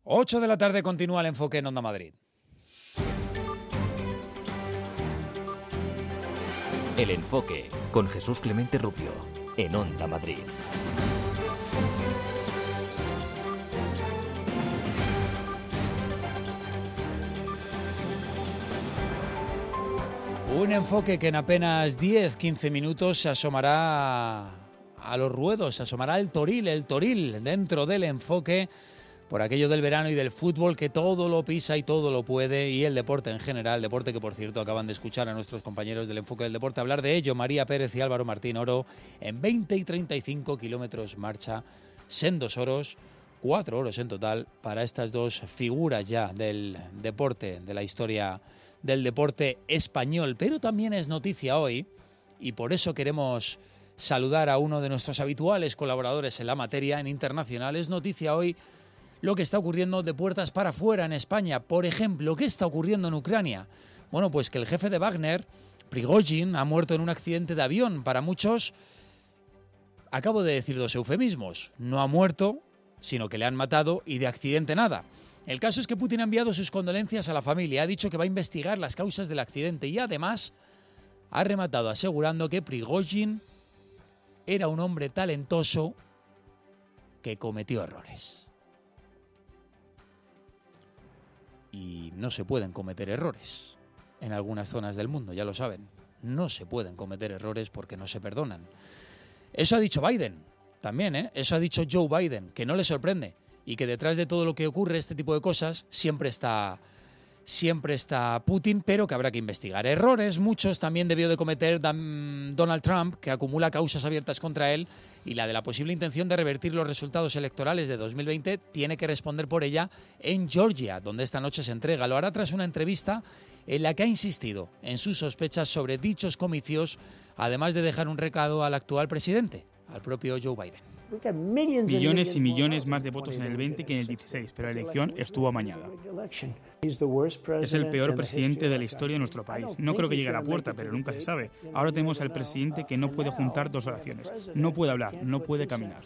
8 de la tarde continúa el enfoque en Onda Madrid. El enfoque con Jesús Clemente Rubio en Onda Madrid. Un enfoque que en apenas 10-15 minutos se asomará a los ruedos, se asomará el toril dentro del enfoque por aquello del verano y del fútbol que todo lo pisa y todo lo puede, y el deporte en general, deporte que por cierto acaban de escuchar a nuestros compañeros del enfoque del deporte hablar de ello, María Pérez y Álvaro Martín Oro, en 20 y 35 kilómetros marcha, sendos oros, 4 oros en total para estas dos figuras ya del deporte, de la historia del deporte español. Pero también es noticia hoy, y por eso queremos saludar a uno de nuestros habituales colaboradores en la materia, en Internacional. Es noticia hoy lo que está ocurriendo de puertas para afuera en España. Por ejemplo, ¿qué está ocurriendo en Ucrania? Bueno, pues que el jefe de Wagner, Prigozhin, ha muerto en un accidente de avión. Para muchos, acabo de decir dos eufemismos. No ha muerto, sino que le han matado, y de accidente nada. El caso es que Putin ha enviado sus condolencias a la familia, ha dicho que va a investigar las causas del accidente y además ha rematado asegurando que Prigozhin era un hombre talentoso que cometió errores. Y no se pueden cometer errores en algunas zonas del mundo, ya lo saben. No se pueden cometer errores porque no se perdonan. Eso ha dicho Biden también, ¿eh? Eso ha dicho Joe Biden, que no le sorprende y que detrás de todo lo que ocurre, este tipo de cosas, siempre está Putin, pero que habrá que investigar. Errores muchos también debió de cometer Donald Trump, que acumula causas abiertas contra él, y la de la posible intención de revertir los resultados electorales de 2020 tiene que responder por ella en Georgia, donde esta noche se entrega. Lo hará tras una entrevista en la que ha insistido en sus sospechas sobre dichos comicios, además de dejar un recado al actual presidente, al propio Joe Biden. Millones y millones más de votos en el 20 que en el 16, pero la elección estuvo amañada. Es el peor presidente de la historia de nuestro país. No creo que llegue a la puerta, pero nunca se sabe. Ahora tenemos al presidente que no puede juntar dos oraciones. No puede hablar, no puede caminar.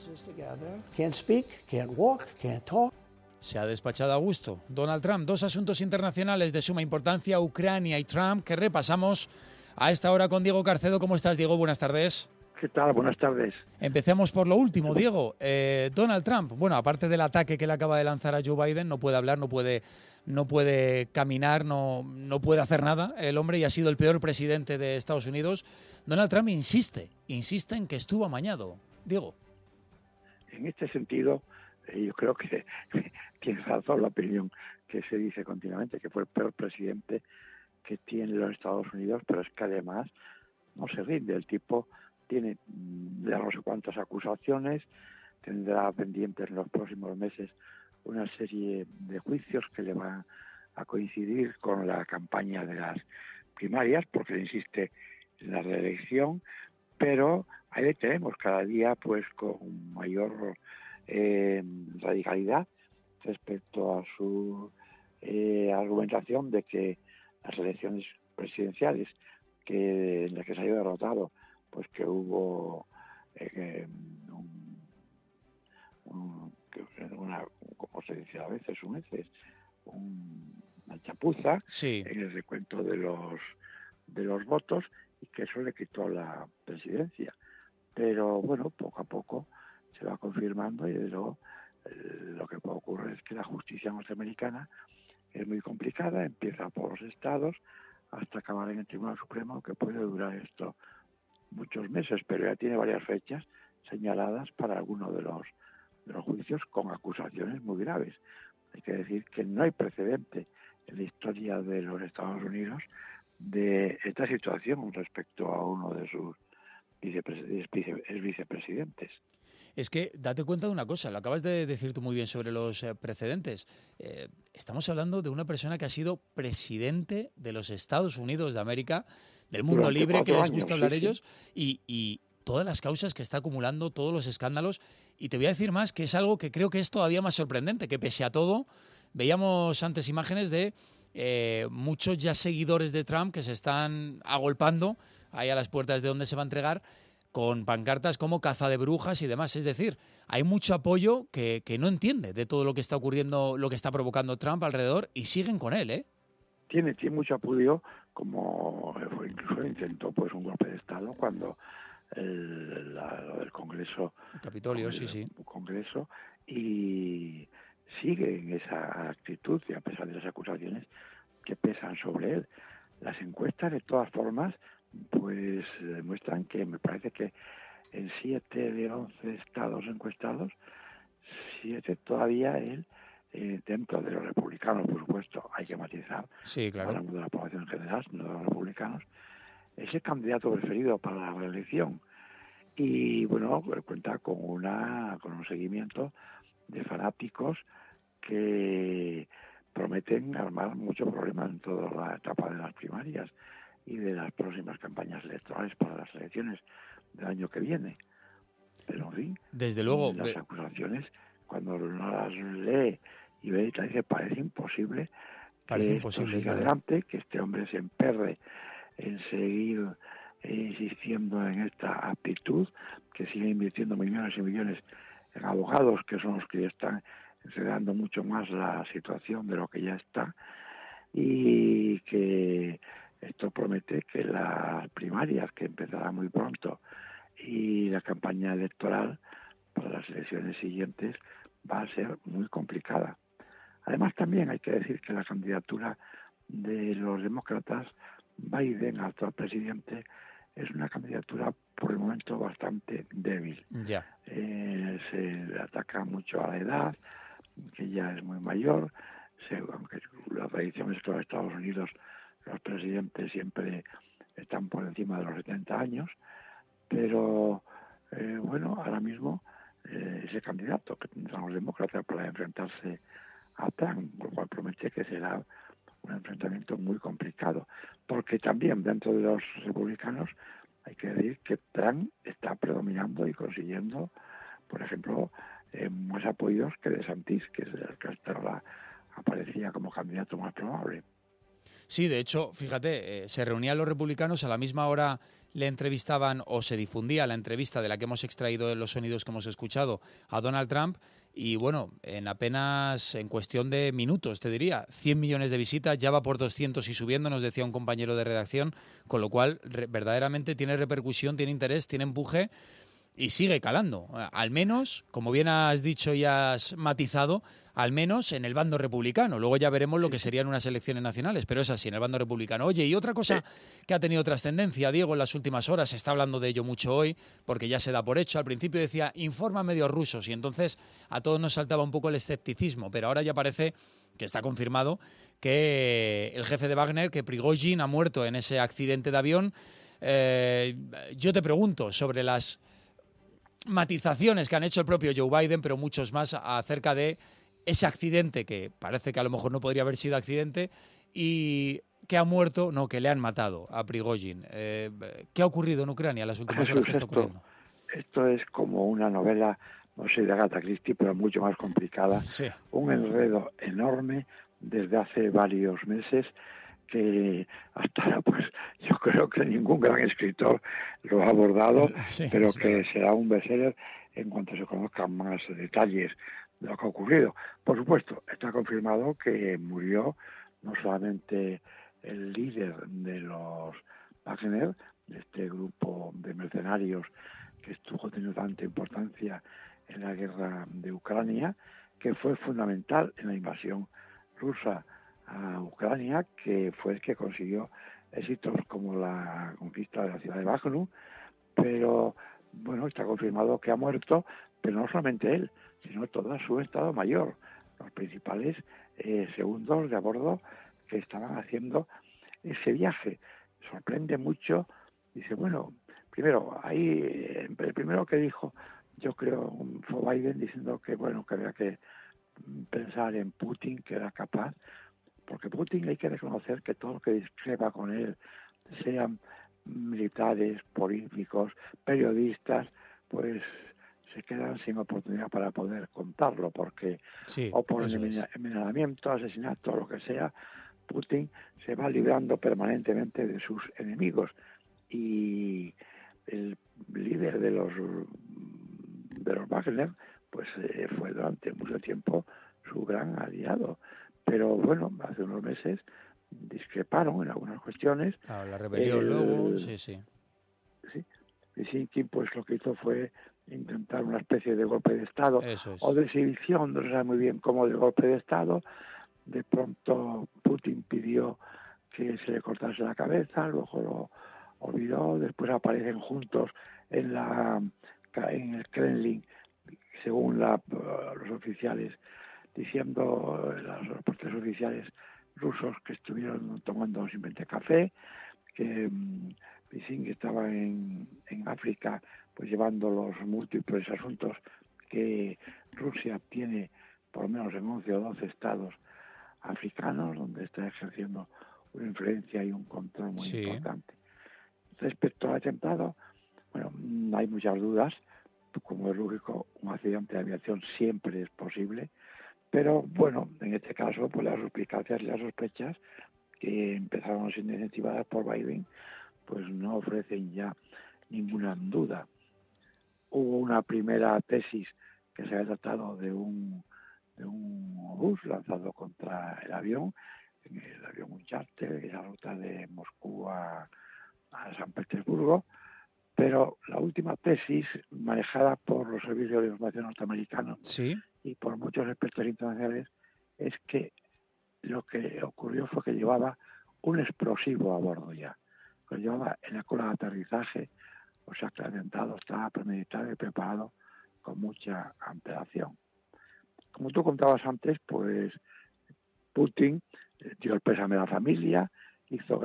Se ha despachado a gusto Donald Trump. Dos asuntos internacionales de suma importancia, Ucrania y Trump, que repasamos a esta hora con Diego Carcedo. ¿Cómo estás, Diego? Buenas tardes. ¿Qué tal? Buenas tardes. Empecemos por lo último, Diego. Donald Trump, bueno, aparte del ataque que le acaba de lanzar a Joe Biden, no puede hablar, no puede caminar, no puede hacer nada el hombre, y ha sido el peor presidente de Estados Unidos. Donald Trump insiste en que estuvo amañado. Diego. En este sentido, yo creo que tienes razón la opinión que se dice continuamente, que fue el peor presidente que tiene los Estados Unidos, pero es que además no se rinde. El tipo tiene ya no sé cuántas acusaciones, tendrá pendientes en los próximos meses una serie de juicios que le van a coincidir con la campaña de las primarias, porque insiste en la reelección, pero ahí le tenemos cada día pues con mayor radicalidad respecto a su argumentación de que las elecciones presidenciales en las que se ha ido derrotado, pues que hubo como se dice a veces, una chapuza sí, en el recuento de los votos, y que eso le quitó la presidencia. Pero bueno, poco a poco se va confirmando, y desde luego lo que puede ocurrir es que la justicia norteamericana es muy complicada, empieza por los estados hasta acabar en el Tribunal Supremo, que puede durar esto muchos meses, pero ya tiene varias fechas señaladas para algunos de los juicios con acusaciones muy graves. Hay que decir que no hay precedente en la historia de los Estados Unidos de esta situación respecto a uno de sus vicepresidentes. Es que date cuenta de una cosa, lo acabas de decir tú muy bien sobre los precedentes. Estamos hablando de una persona que ha sido presidente de los Estados Unidos de América, del mundo Durante libre, que 4 les años, gusta hablar sí, ellos, y todas las causas que está acumulando, todos los escándalos. Y te voy a decir más, que es algo que creo que es todavía más sorprendente, que pese a todo, veíamos antes imágenes de muchos ya seguidores de Trump que se están agolpando ahí a las puertas de donde se va a entregar, con pancartas como caza de brujas y demás. Es decir, hay mucho apoyo que no entiende de todo lo que está ocurriendo, lo que está provocando Trump alrededor, y siguen con él, ¿eh? Tiene mucho apoyo, como incluso intentó pues un golpe de Estado cuando lo del Congreso. El Capitolio, sí. Congreso, y sigue en esa actitud, y a pesar de las acusaciones que pesan sobre él. Las encuestas, de todas formas, pues demuestran que me parece que en 7 de 11 estados encuestados, 7 todavía él, dentro de los republicanos, por supuesto, hay que matizar, sí, claro, hablamos de la población en general, no de los republicanos, es el candidato preferido para la reelección. Y bueno, cuenta con un seguimiento de fanáticos que prometen armar mucho problema en toda la etapa de las primarias y de las próximas campañas electorales para las elecciones del año que viene. Pero en fin, desde luego, las acusaciones, cuando uno las lee y ve, parece imposible que esto siga adelante, que este hombre se emperre en seguir insistiendo en esta actitud, que sigue invirtiendo millones y millones en abogados, que son los que están enredando mucho más la situación de lo que ya está, y que esto promete que las primarias, que empezarán muy pronto, y la campaña electoral para las elecciones siguientes va a ser muy complicada. Además, también hay que decir que la candidatura de los demócratas, Biden, actual presidente, es una candidatura por el momento bastante débil. Ya. Se ataca mucho a la edad, que ya es muy mayor, aunque la tradición es que en los Estados Unidos los presidentes siempre están por encima de los 70 años, pero bueno, ahora mismo ese candidato que tendrán los demócratas para enfrentarse a Trump, lo cual promete que será un enfrentamiento muy complicado, porque también dentro de los republicanos hay que decir que Trump está predominando y consiguiendo, por ejemplo, más apoyos que DeSantis, que es el que hasta ahora aparecía como candidato más probable. Sí, de hecho, fíjate, se reunían los republicanos, a la misma hora le entrevistaban, o se difundía la entrevista de la que hemos extraído de los sonidos que hemos escuchado, a Donald Trump, y bueno, en cuestión de minutos, te diría, 100 millones de visitas, ya va por 200 y subiendo, nos decía un compañero de redacción, con lo cual verdaderamente tiene repercusión, tiene interés, tiene empuje y sigue calando. Al menos, como bien has dicho y has matizado, al menos en el bando republicano. Luego ya veremos lo que serían unas elecciones nacionales, pero es así, en el bando republicano. Oye, y otra cosa que ha tenido trascendencia, Diego, en las últimas horas, se está hablando de ello mucho hoy, porque ya se da por hecho. Al principio decía, informa a medios rusos, y entonces a todos nos saltaba un poco el escepticismo, pero ahora ya parece que está confirmado que el jefe de Wagner, que Prigozhin, ha muerto en ese accidente de avión. Yo te pregunto sobre las matizaciones que han hecho el propio Joe Biden, pero muchos más, acerca de ese accidente, que parece que a lo mejor no podría haber sido accidente, y que ha muerto, no, que le han matado a Prigozhin. ¿Qué ha ocurrido en Ucrania en las últimas horas? ¿Qué está ocurriendo? Esto es como una novela, no sé, de Agatha Christie, pero mucho más complicada. Sí. Un enredo enorme desde hace varios meses, que hasta ahora pues yo creo que ningún gran escritor lo ha abordado, sí, pero es que verdad. será un bestseller en cuanto se conozcan más detalles de lo que ha ocurrido. Por supuesto, está confirmado que murió no solamente el líder de los Wagner, de este grupo de mercenarios que estuvo teniendo tanta importancia en la guerra de Ucrania, que fue fundamental en la invasión rusa a Ucrania, que fue el que consiguió éxitos como la conquista de la ciudad de Bakhmut, pero bueno, está confirmado que ha muerto, pero no solamente él, sino todo su estado mayor, los principales segundos de a bordo que estaban haciendo ese viaje. Sorprende mucho, dice, bueno, primero, ahí, el primero que dijo, yo creo, fue Biden, diciendo que bueno, que había que pensar en Putin, que era capaz, porque Putin hay que reconocer que todo lo que discrepa con él, sean militares, políticos, periodistas, pues se quedan sin oportunidad para poder contarlo, porque Sí, o por eso es. envenenamiento, asesinato, o lo que sea, Putin se va librando permanentemente de sus enemigos, y el líder de los Wagner, pues fue durante mucho tiempo su gran aliado. Pero bueno, hace unos meses discreparon en algunas cuestiones. Claro, la rebelión luego, sí. Sí. Helsinki pues lo que hizo fue intentar una especie de golpe de Estado o de sedición, no se sabe muy bien cómo, de golpe de Estado. De pronto Putin pidió que se le cortase la cabeza, luego lo olvidó, después aparecen juntos en el Kremlin, según los oficiales, diciendo, los reportes oficiales rusos, que estuvieron tomando simplemente café, que Helsinki estaba en África, pues llevando los múltiples asuntos que Rusia tiene, por lo menos en 11 o 12 estados africanos, donde está ejerciendo una influencia y un control muy importante. Respecto al atentado, bueno, hay muchas dudas. Como es lógico, un accidente de aviación siempre es posible, pero bueno, en este caso, pues las suspicacias y las sospechas que empezaron siendo incentivadas por Biden, pues no ofrecen ya ninguna duda. Hubo una primera tesis que se había tratado de un obús lanzado contra el avión un charter, en la ruta de Moscú a San Petersburgo, pero la última tesis, manejada por los servicios de información norteamericanos y por muchos expertos internacionales, es que lo que ocurrió fue que llevaba un explosivo a bordo ya. Lo llevaba en la cola de aterrizaje, o sea que el atentado estaba premeditado y preparado con mucha antelación. Como tú contabas antes, pues Putin dio el pésame a la familia, hizo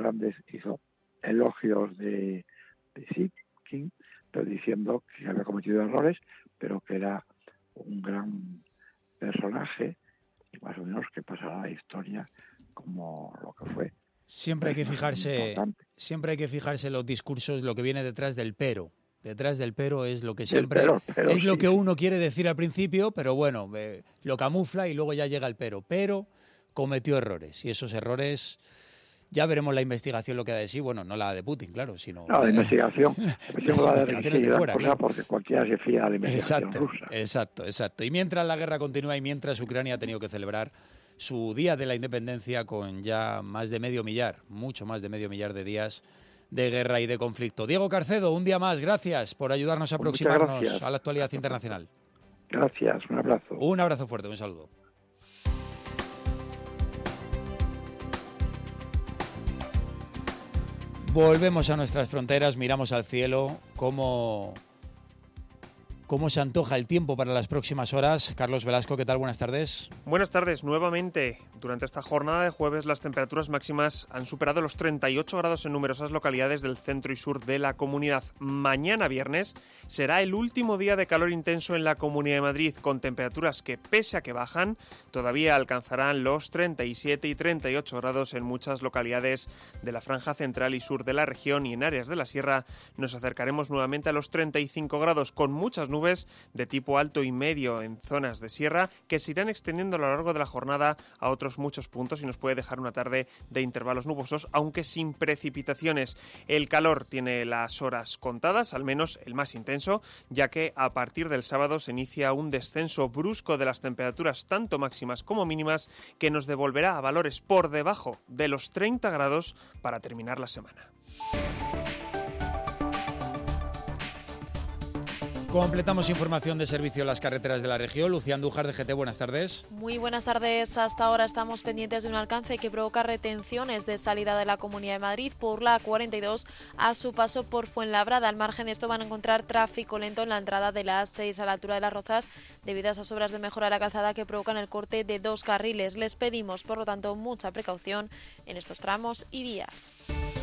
elogios de Xi Jinping, pero diciendo que había cometido errores, pero que era un gran personaje y más o menos que pasará a la historia como lo que fue. Siempre hay que fijarse en los discursos, lo que viene detrás del pero. Detrás del pero es lo que siempre es lo que uno quiere decir al principio, pero bueno, lo camufla y luego ya llega el pero. Pero cometió errores y esos errores ya veremos la investigación lo que da de sí. Bueno, no la de Putin, claro, sino la investigación. de fuera, claro. Porque cualquiera se fía de la investigación rusa. Exacto. Y mientras la guerra continúa y mientras Ucrania ha tenido que celebrar su día de la independencia con ya mucho más de medio millar de días de guerra y de conflicto. Diego Carcedo, un día más, gracias por ayudarnos a aproximarnos a la actualidad internacional. Gracias, un abrazo. Un abrazo fuerte, un saludo. Volvemos a nuestras fronteras, miramos al cielo, cómo se antoja el tiempo para las próximas horas. Carlos Velasco, ¿qué tal? Buenas tardes. Buenas tardes, nuevamente. Durante esta jornada de jueves las temperaturas máximas han superado los 38 grados en numerosas localidades del centro y sur de la comunidad. Mañana viernes será el último día de calor intenso en la Comunidad de Madrid, con temperaturas que, pese a que bajan, todavía alcanzarán los 37 y 38 grados en muchas localidades de la franja central y sur de la región, y en áreas de la sierra nos acercaremos nuevamente a los 35 grados, con muchas nubes de tipo alto y medio en zonas de sierra que se irán extendiendo a lo largo de la jornada a otros muchos puntos y nos puede dejar una tarde de intervalos nubosos, aunque sin precipitaciones. El calor tiene las horas contadas, al menos el más intenso, ya que a partir del sábado se inicia un descenso brusco de las temperaturas tanto máximas como mínimas que nos devolverá a valores por debajo de los 30 grados para terminar la semana. Completamos información de servicio en las carreteras de la región. Lucía Andújar, de GT, buenas tardes. Muy buenas tardes. Hasta ahora estamos pendientes de un alcance que provoca retenciones de salida de la Comunidad de Madrid por la A42 a su paso por Fuenlabrada. Al margen de esto van a encontrar tráfico lento en la entrada de la A6 a la altura de Las Rozas debido a esas obras de mejora de la calzada que provocan el corte de 2 carriles. Les pedimos, por lo tanto, mucha precaución en estos tramos y vías.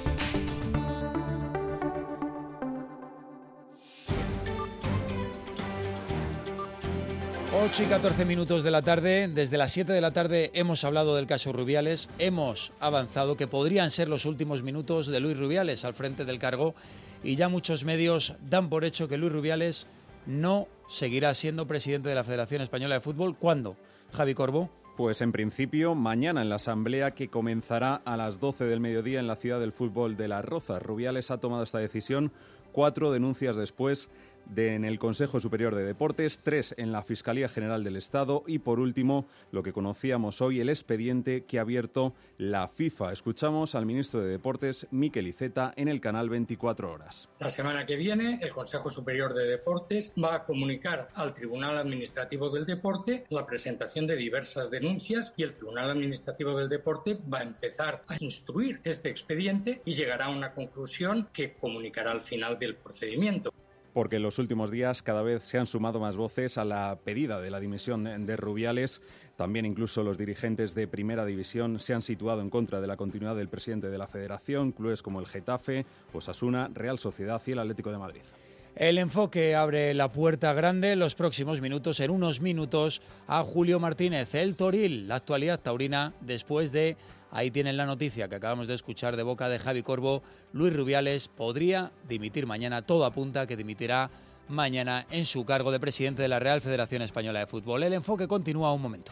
Ocho y 14 minutos de la tarde. Desde las 7 de la tarde hemos hablado del caso Rubiales. Hemos avanzado que podrían ser los últimos minutos de Luis Rubiales al frente del cargo y ya muchos medios dan por hecho que Luis Rubiales no seguirá siendo presidente de la Federación Española de Fútbol. ¿Cuándo, Javi Corbó? Pues en principio mañana en la asamblea que comenzará a las 12 del mediodía en la ciudad del fútbol de Las Rozas. Rubiales ha tomado esta decisión 4 denuncias después en el Consejo Superior de Deportes, 3 en la Fiscalía General del Estado y, por último, lo que conocíamos hoy, el expediente que ha abierto la FIFA. Escuchamos al ministro de Deportes, Mikel Iceta, en el canal 24 Horas. La semana que viene, el Consejo Superior de Deportes va a comunicar al Tribunal Administrativo del Deporte la presentación de diversas denuncias y el Tribunal Administrativo del Deporte va a empezar a instruir este expediente y llegará a una conclusión que comunicará al final del procedimiento. Porque en los últimos días cada vez se han sumado más voces a la pedida de la dimisión de Rubiales. También incluso los dirigentes de Primera División se han situado en contra de la continuidad del presidente de la Federación, clubes como el Getafe, Osasuna, Real Sociedad y el Atlético de Madrid. El Enfoque abre la puerta grande en los próximos minutos, en unos minutos, a Julio Martínez, el Toril, la actualidad taurina, después de, ahí tienen la noticia que acabamos de escuchar de boca de Javi Corbo, Luis Rubiales podría dimitir mañana, todo apunta a que dimitirá mañana en su cargo de presidente de la Real Federación Española de Fútbol. El Enfoque continúa un momento.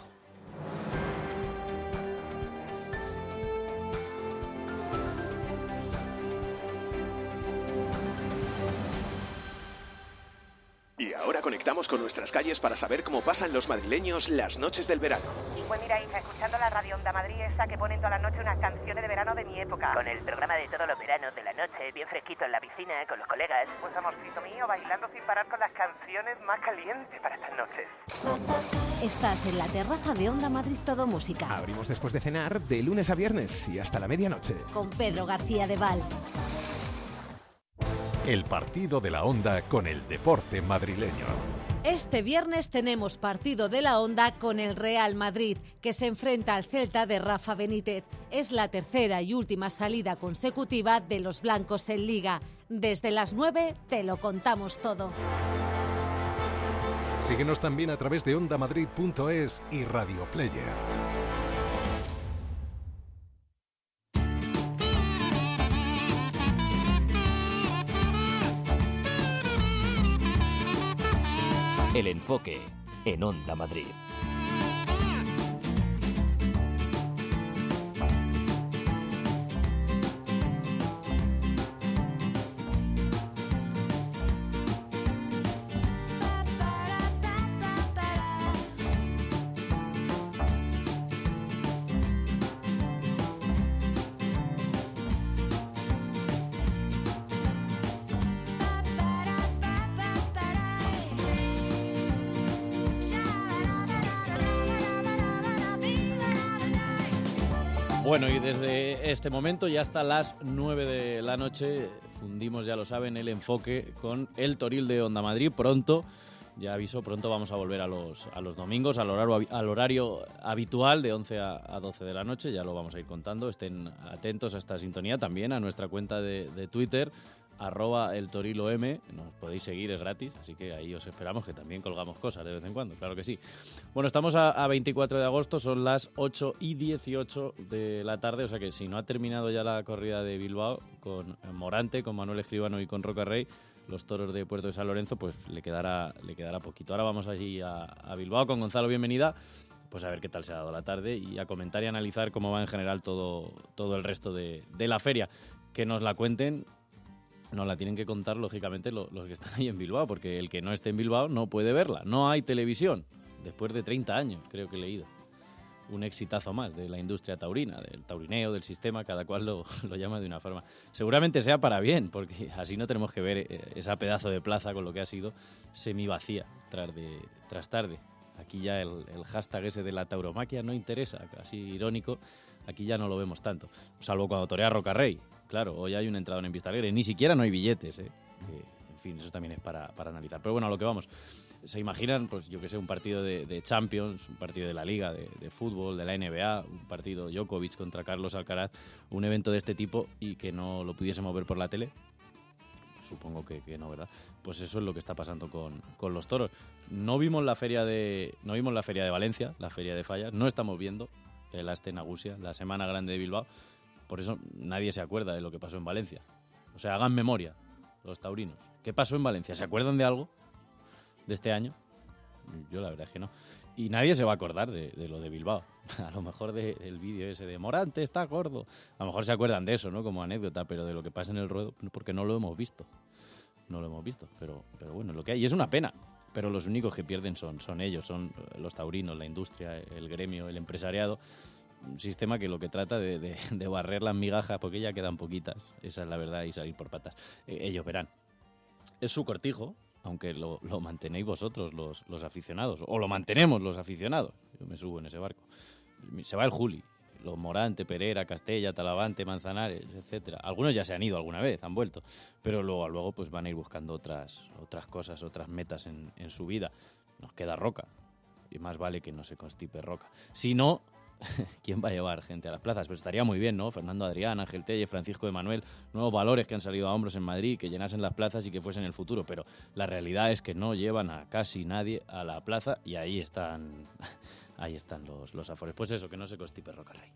Y ahora conectamos con nuestras calles para saber cómo pasan los madrileños las noches del verano. Pues mira, hija, escuchando la radio Onda Madrid esta que ponen toda la noche unas canciones de verano de mi época. Con el programa de todos los veranos de la noche, bien fresquito en la piscina, con los colegas. Pues amorcito mío, bailando sin parar con las canciones más calientes para estas noches. Estás en la terraza de Onda Madrid Todo Música. Abrimos después de cenar de lunes a viernes y hasta la medianoche. Con Pedro García de Val. El partido de la Onda con el deporte madrileño. Este viernes tenemos partido de la Onda con el Real Madrid, que se enfrenta al Celta de Rafa Benítez. Es la tercera y última salida consecutiva de los blancos en Liga. Desde las 9 te lo contamos todo. Síguenos también a través de ondamadrid.es y Radio Player. El Enfoque, en Onda Madrid. Bueno, y desde este momento y hasta las 9 de la noche fundimos, ya lo saben, el Enfoque con el Toril de Onda Madrid. Pronto, ya aviso, pronto vamos a volver a los domingos, al horario habitual de 11 a 12 de la noche. Ya lo vamos a ir contando. Estén atentos a esta sintonía, también a nuestra cuenta de Twitter, @eltorilom, nos podéis seguir, es gratis, así que ahí os esperamos, que también colgamos cosas de vez en cuando, claro que sí. Bueno, estamos a 24 de agosto, son las 8:18 de la tarde, o sea que si no ha terminado ya la corrida de Bilbao con Morante, con Manuel Escribano y con Roca Rey, los toros de Puerto de San Lorenzo, pues le quedará poquito. Ahora vamos allí a Bilbao con Gonzalo, bienvenida, pues a ver qué tal se ha dado la tarde y a comentar y analizar cómo va en general todo el resto de la feria. Que nos la cuenten. Nos la tienen que contar, lógicamente, los que están ahí en Bilbao, porque el que no esté en Bilbao no puede verla. No hay televisión, después de 30 años, creo que he leído. Un exitazo más de la industria taurina, del taurineo, del sistema, cada cual lo llama de una forma. Seguramente sea para bien, porque así no tenemos que ver esa pedazo de plaza con lo que ha sido semivacía tras tarde. Aquí ya el hashtag ese de la tauromaquia no interesa, así irónico. Aquí ya no lo vemos tanto, salvo cuando torea Roca Rey. Claro, hoy hay un entrador en Vista Alegre, ni siquiera no hay billetes, En fin, eso también es para analizar. Pero bueno, a lo que vamos. ¿Se imaginan, pues yo que sé, un partido de Champions, un partido de la Liga, de fútbol, de la NBA, un partido Djokovic contra Carlos Alcaraz, un evento de este tipo y que no lo pudiésemos ver por la tele? Supongo que no, ¿verdad? Pues eso es lo que está pasando con los toros. No vimos la feria de Valencia, la feria de Fallas, no estamos viendo el Aste Nagusia, la Semana Grande de Bilbao. Por eso nadie se acuerda de lo que pasó en Valencia. O sea, hagan memoria los taurinos. ¿Qué pasó en Valencia? ¿Se acuerdan de algo de este año? Yo la verdad es que no. Y nadie se va a acordar de lo de Bilbao. A lo mejor del vídeo ese de Morante está gordo. A lo mejor se acuerdan de eso, ¿no? Como anécdota, pero de lo que pasa en el ruedo, porque no lo hemos visto. No lo hemos visto, pero bueno, lo que hay. Y es una pena. Pero los únicos que pierden son ellos, son los taurinos, la industria, el gremio, el empresariado. Un sistema que lo que trata de barrer las migajas, porque ya quedan poquitas, esa es la verdad, y salir por patas. Ellos verán. Es su cortijo, aunque lo mantenéis vosotros, los aficionados, o lo mantenemos los aficionados. Yo me subo en ese barco. Se va el Juli, los Morante, Pereira, Castella, Talavante, Manzanares, etcétera. Algunos ya se han ido alguna vez, han vuelto, pero luego pues van a ir buscando otras cosas, otras metas en su vida. Nos queda Roca, y más vale que no se constipe Roca. Si no, ¿quién va a llevar gente a las plazas? Pues estaría muy bien, ¿no? Fernando Adrián, Ángel Telle, Francisco de Manuel, nuevos valores que han salido a hombros en Madrid, que llenasen las plazas y que fuesen el futuro, pero la realidad es que no llevan a casi nadie a la plaza y ahí están los afores. Pues eso, que no se constipe Roca Rey.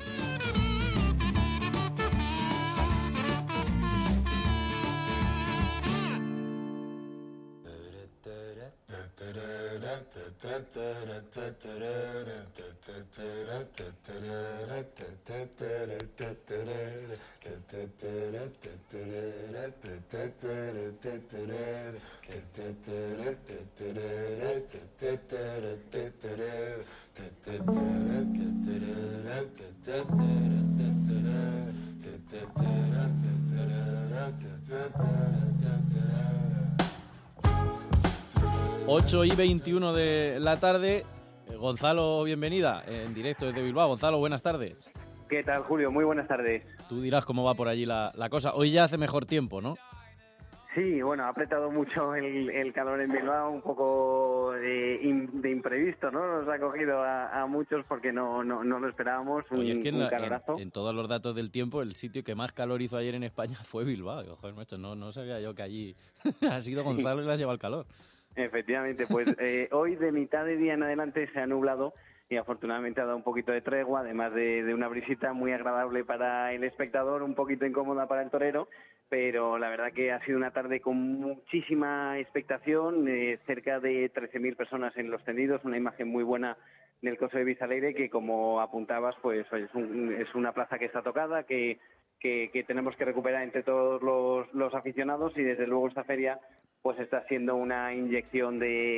Ocho y 21 de la tarde. Gonzalo, bienvenida en directo desde Bilbao. Gonzalo, buenas tardes. ¿Qué tal, Julio? Muy buenas tardes. Tú dirás cómo va por allí la cosa. Hoy ya hace mejor tiempo, ¿no? Sí, bueno, ha apretado mucho el calor en Bilbao, un poco de imprevisto, ¿no? Nos ha cogido a muchos porque no lo esperábamos, Oye, es que un calorazo. En todos los datos del tiempo, el sitio que más calor hizo ayer en España fue Bilbao. Joder, macho, no sabía yo que allí ha sido Gonzalo y le ha llevado el calor. Efectivamente, pues hoy de mitad de día en adelante se ha nublado y afortunadamente ha dado un poquito de tregua, además de una brisita muy agradable para el espectador, un poquito incómoda para el torero, pero la verdad que ha sido una tarde con muchísima expectación, cerca de 13.000 personas en los tendidos, una imagen muy buena del Coso de Bizaleire que, como apuntabas, pues es una plaza que está tocada, que tenemos que recuperar entre todos los aficionados, y desde luego esta feria pues está siendo una inyección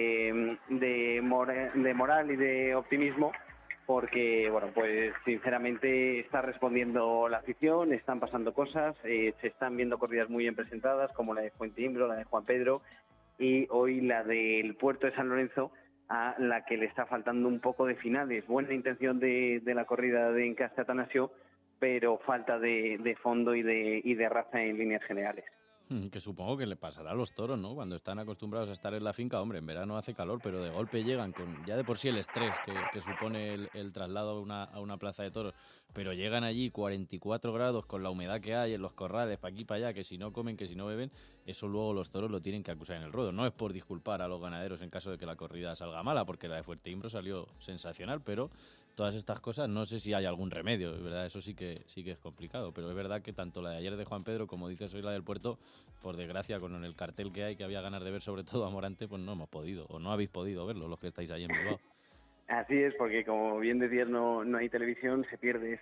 de moral y de optimismo, porque, bueno, pues sinceramente está respondiendo la afición, están pasando cosas, se están viendo corridas muy bien presentadas, como la de Fuentimbro, la de Juan Pedro, y hoy la del Puerto de San Lorenzo, a la que le está faltando un poco de finales. Buena intención de la corrida de Encaste Atanasio, pero falta de fondo y de raza en líneas generales. Que supongo que le pasará a los toros, ¿no? Cuando están acostumbrados a estar en la finca, hombre, en verano hace calor, pero de golpe llegan con ya de por sí el estrés que supone el traslado a una plaza de toros, pero llegan allí 44 grados con la humedad que hay en los corrales, para aquí, para allá, que si no comen, que si no beben, eso luego los toros lo tienen que acusar en el ruedo. No es por disculpar a los ganaderos en caso de que la corrida salga mala, porque la de Fuerteimbro salió sensacional, pero todas estas cosas no sé si hay algún remedio, ¿verdad? Eso sí que es complicado, pero es verdad que tanto la de ayer de Juan Pedro como dices hoy la del Puerto, por desgracia con el cartel que hay, que había ganas de ver sobre todo a Morante, pues no hemos podido, o no habéis podido verlo los que estáis ahí en Bilbao. Así es, porque como bien decías, no hay televisión, se pierde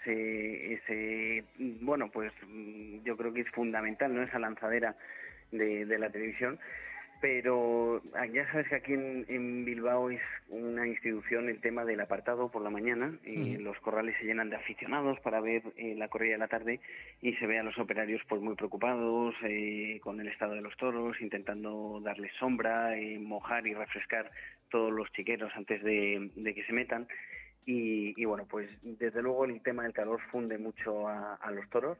ese bueno, pues yo creo que es fundamental, ¿no?, esa lanzadera de la televisión. Pero ya sabes que aquí en Bilbao es una institución el tema del apartado por la mañana, y los corrales se llenan de aficionados para ver la corrida de la tarde, y se ve a los operarios pues muy preocupados con el estado de los toros, intentando darles sombra, mojar y refrescar todos los chiqueros antes de que se metan. Y bueno, pues desde luego el tema del calor funde mucho a los toros,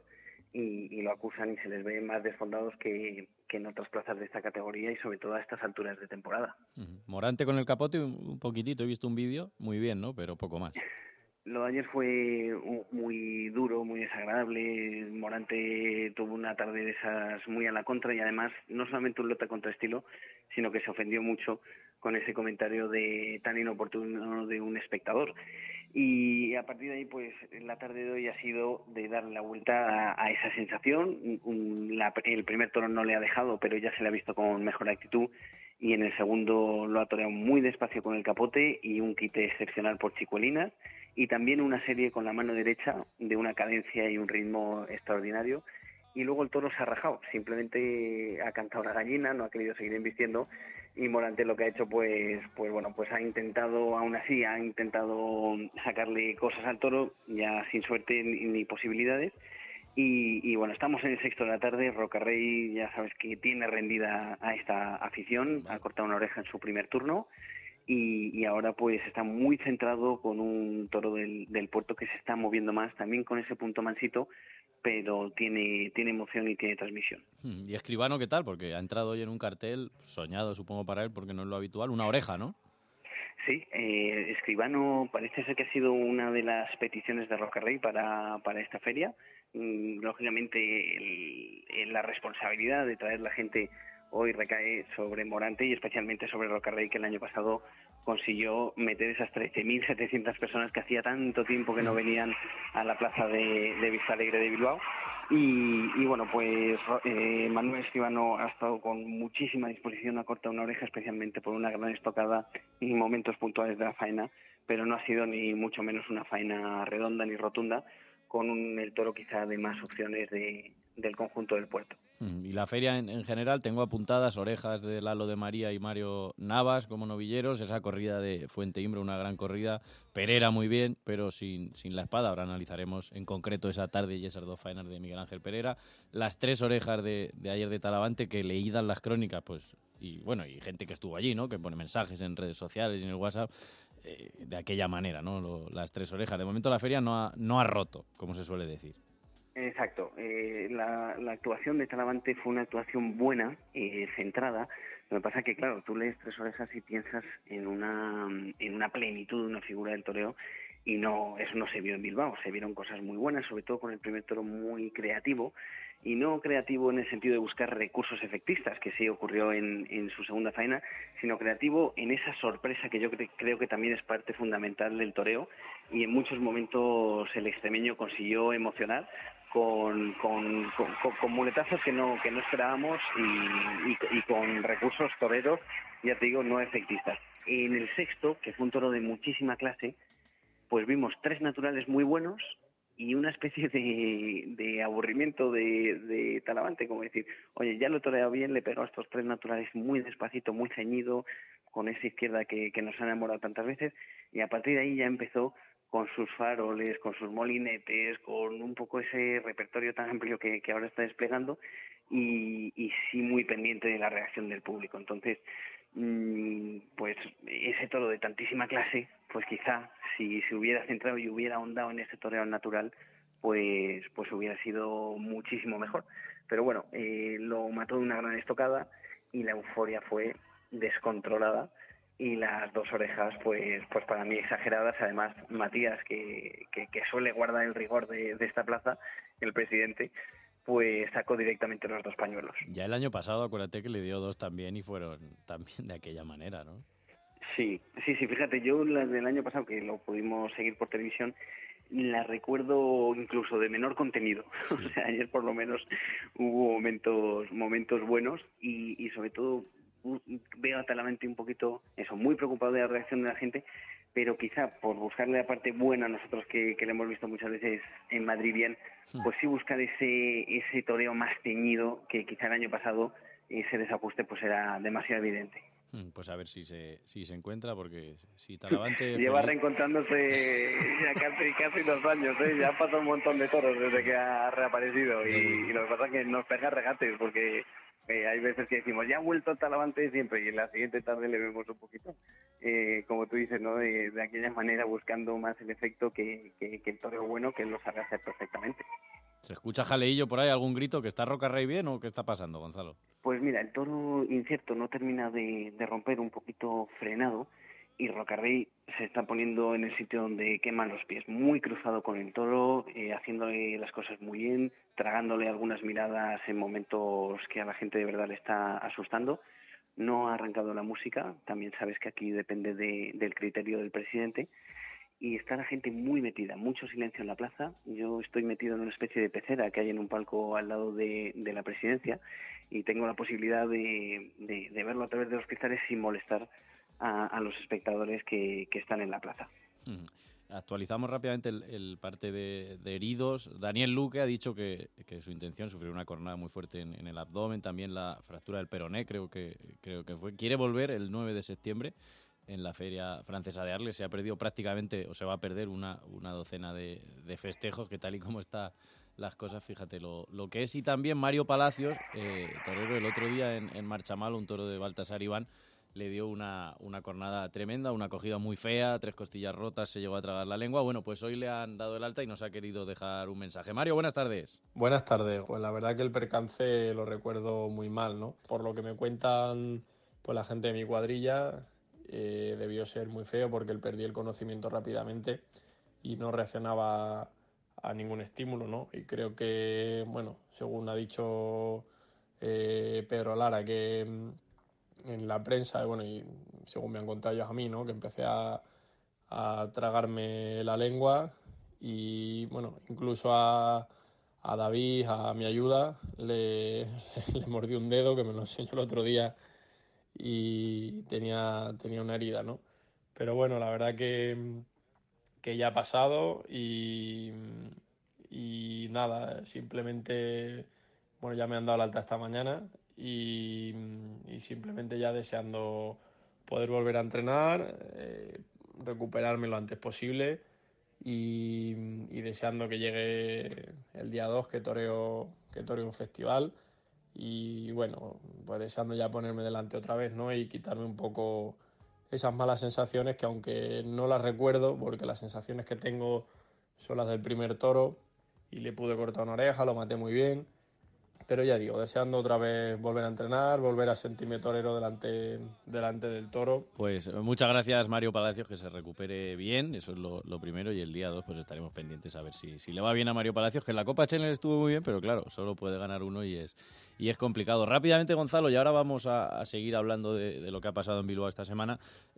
y lo acusan y se les ve más desfondados que en otras plazas de esta categoría, y sobre todo a estas alturas de temporada. Morante con el capote un poquitito, he visto un vídeo, muy bien, ¿no?, pero poco más. Lo de ayer fue muy duro, muy desagradable. Morante tuvo una tarde de esas muy a la contra, y además no solamente un lote contra estilo, sino que se ofendió mucho con ese comentario tan inoportuno de un espectador. Y a partir de ahí, pues la tarde de hoy ha sido de darle la vuelta a esa sensación. El primer toro no le ha dejado, pero ya se le ha visto con mejor actitud, y en el segundo lo ha toreado muy despacio con el capote y un quite excepcional por Chicuelinas, y también una serie con la mano derecha de una cadencia y un ritmo extraordinario. Y luego el toro se ha rajado, simplemente ha cantado la gallina, no ha querido seguir invistiendo, y Morante lo que ha hecho pues ha intentado, aún así ha intentado sacarle cosas al toro, ya sin suerte ni posibilidades. Y bueno, estamos en el sexto de la tarde. Rocarrey ya sabes que tiene rendida a esta afición, ha cortado una oreja en su primer turno, y ahora pues está muy centrado con un toro del Puerto que se está moviendo más, también con ese punto mansito, pero tiene emoción y tiene transmisión. ¿Y Escribano qué tal? Porque ha entrado hoy en un cartel soñado, supongo, para él, porque no es lo habitual, una oreja, ¿no? Sí, Escribano parece ser que ha sido una de las peticiones de Rocarrey para esta feria. Lógicamente la responsabilidad de traer la gente hoy recae sobre Morante y especialmente sobre Rocarrey, que el año pasado consiguió meter esas 13.700 personas que hacía tanto tiempo que no venían a la plaza de Vistalegre de Bilbao. Y bueno, pues Manuel Escribano ha estado con muchísima disposición, ha cortado una oreja especialmente por una gran estocada en momentos puntuales de la faena, pero no ha sido ni mucho menos una faena redonda ni rotunda, con el toro quizá de más opciones del conjunto del Puerto. Y la feria en general, tengo apuntadas orejas de Lalo de María y Mario Navas como novilleros, esa corrida de Fuente Imbro, una gran corrida, Perera muy bien, pero sin la espada. Ahora analizaremos en concreto esa tarde y esas dos faenas de Miguel Ángel Perera. Las 3 orejas de ayer de Talavante, que leídas las crónicas, pues y gente que estuvo allí, ¿no? Que pone mensajes en redes sociales y en el WhatsApp, de aquella manera, ¿no? Las 3 orejas. De momento la feria no ha roto, como se suele decir. Exacto. La actuación de Talavante fue una actuación buena, centrada. Lo que pasa es que, claro, tú lees 3 orejas y piensas en una plenitud, una figura del toreo, y no, eso no se vio en Bilbao. Se vieron cosas muy buenas, sobre todo con el primer toro muy creativo, y no creativo en el sentido de buscar recursos efectistas, que sí ocurrió en su segunda faena, sino creativo en esa sorpresa que yo creo que también es parte fundamental del toreo, y en muchos momentos el extremeño consiguió emocionar con muletazos que no esperábamos y con recursos toreros, ya te digo, no efectistas. En el sexto, que fue un toro de muchísima clase, pues vimos 3 naturales muy buenos y una especie de aburrimiento de Talavante, como decir, oye, ya lo he toreado bien, le he pegado a estos 3 naturales muy despacito, muy ceñido, con esa izquierda que nos ha enamorado tantas veces, y a partir de ahí ya empezó con sus faroles, con sus molinetes, con un poco ese repertorio tan amplio que ahora está desplegando, y sí muy pendiente de la reacción del público. Entonces, pues ese toro de tantísima clase, pues quizá si se hubiera centrado y hubiera ahondado en ese toreo natural, pues hubiera sido muchísimo mejor. Pero bueno, lo mató de una gran estocada y la euforia fue descontrolada, y las 2 orejas pues para mí exageradas. Además, Matías, que suele guardar el rigor de esta plaza, el presidente, pues sacó directamente los 2 pañuelos. Ya el año pasado, acuérdate que le dio 2 también y fueron también de aquella manera, ¿no? Sí, fíjate, yo las del año pasado, que lo pudimos seguir por televisión, la recuerdo incluso de menor contenido. Sí. O sea, ayer por lo menos hubo momentos buenos, y sobre todo veo a Talavante un poquito muy preocupado de la reacción de la gente, pero quizá por buscarle la parte buena a nosotros que le hemos visto muchas veces en Madrid bien, pues sí buscar ese toreo más teñido que quizá el año pasado ese desajuste pues era demasiado evidente. Pues a ver si se encuentra, porque si Talavante lleva reencontrándose ya casi 2 años, ya ha pasado un montón de toros desde que ha reaparecido, y lo que pasa es que nos pega regates, porque hay veces que decimos, ya ha vuelto Talavante siempre, y en la siguiente tarde le vemos un poquito, como tú dices, ¿no? De aquella manera, buscando más el efecto que el toreo bueno, que lo sabe hacer perfectamente. ¿Se escucha jaleillo por ahí, algún grito? ¿Que está Rocarrey bien o qué está pasando, Gonzalo? Pues mira, el toro incierto no termina de romper, un poquito frenado, y Rocarrey se está poniendo en el sitio donde queman los pies, muy cruzado con el toro, haciéndole las cosas muy bien, tragándole algunas miradas en momentos que a la gente de verdad le está asustando. No ha arrancado la música, también sabes que aquí depende del criterio del presidente, y está la gente muy metida, mucho silencio en la plaza. Yo estoy metido en una especie de pecera que hay en un palco al lado de la presidencia y tengo la posibilidad de verlo a través de los cristales sin molestar a los espectadores que están en la plaza. Actualizamos rápidamente el parte de heridos. Daniel Luque ha dicho que su intención es sufrir una cornada muy fuerte en el abdomen, también la fractura del peroné, creo que fue. Quiere volver el 9 de septiembre en la Feria Francesa de Arles. Se ha perdido prácticamente, o se va a perder una docena de festejos, que tal y como están las cosas, fíjate lo que es. Y también Mario Palacios, torero, el otro día en Marchamal, un toro de Baltasar Iván, le dio una cornada tremenda, una cogida muy fea, 3 costillas rotas, se llegó a tragar la lengua. Bueno, pues hoy le han dado el alta y nos ha querido dejar un mensaje. Mario, buenas tardes. Buenas tardes. Pues la verdad que el percance lo recuerdo muy mal, ¿no? Por lo que me cuentan pues la gente de mi cuadrilla, debió ser muy feo porque él perdía el conocimiento rápidamente y no reaccionaba a ningún estímulo, ¿no? Y creo que, bueno, según ha dicho Pedro Lara, que en la prensa, bueno, y según me han contado ellos a mí, ¿no?, que empecé a tragarme la lengua y, bueno, incluso a David, a mi ayuda, le mordí un dedo, que me lo enseñó el otro día, y tenía una herida, ¿no? Pero bueno, la verdad que ya ha pasado y nada, simplemente, bueno, ya me han dado la alta esta mañana y simplemente ya deseando poder volver a entrenar, recuperarme lo antes posible y deseando que llegue el día 2, que toreo un festival. Y bueno, pues deseando ya ponerme delante otra vez, ¿no?, y quitarme un poco esas malas sensaciones, que aunque no las recuerdo, porque las sensaciones que tengo son las del primer toro y le pude cortar una oreja, lo maté muy bien, pero ya digo, deseando otra vez volver a entrenar, volver a sentirme torero delante del toro. Pues muchas gracias, Mario Palacios, que se recupere bien, eso es lo primero, y el día 2 pues estaremos pendientes a ver si le va bien a Mario Palacios, que en la Copa Challenger estuvo muy bien, pero claro, solo puede ganar uno y es complicado. Rápidamente, Gonzalo, y ahora vamos a seguir hablando de lo que ha pasado en Bilbao esta semana.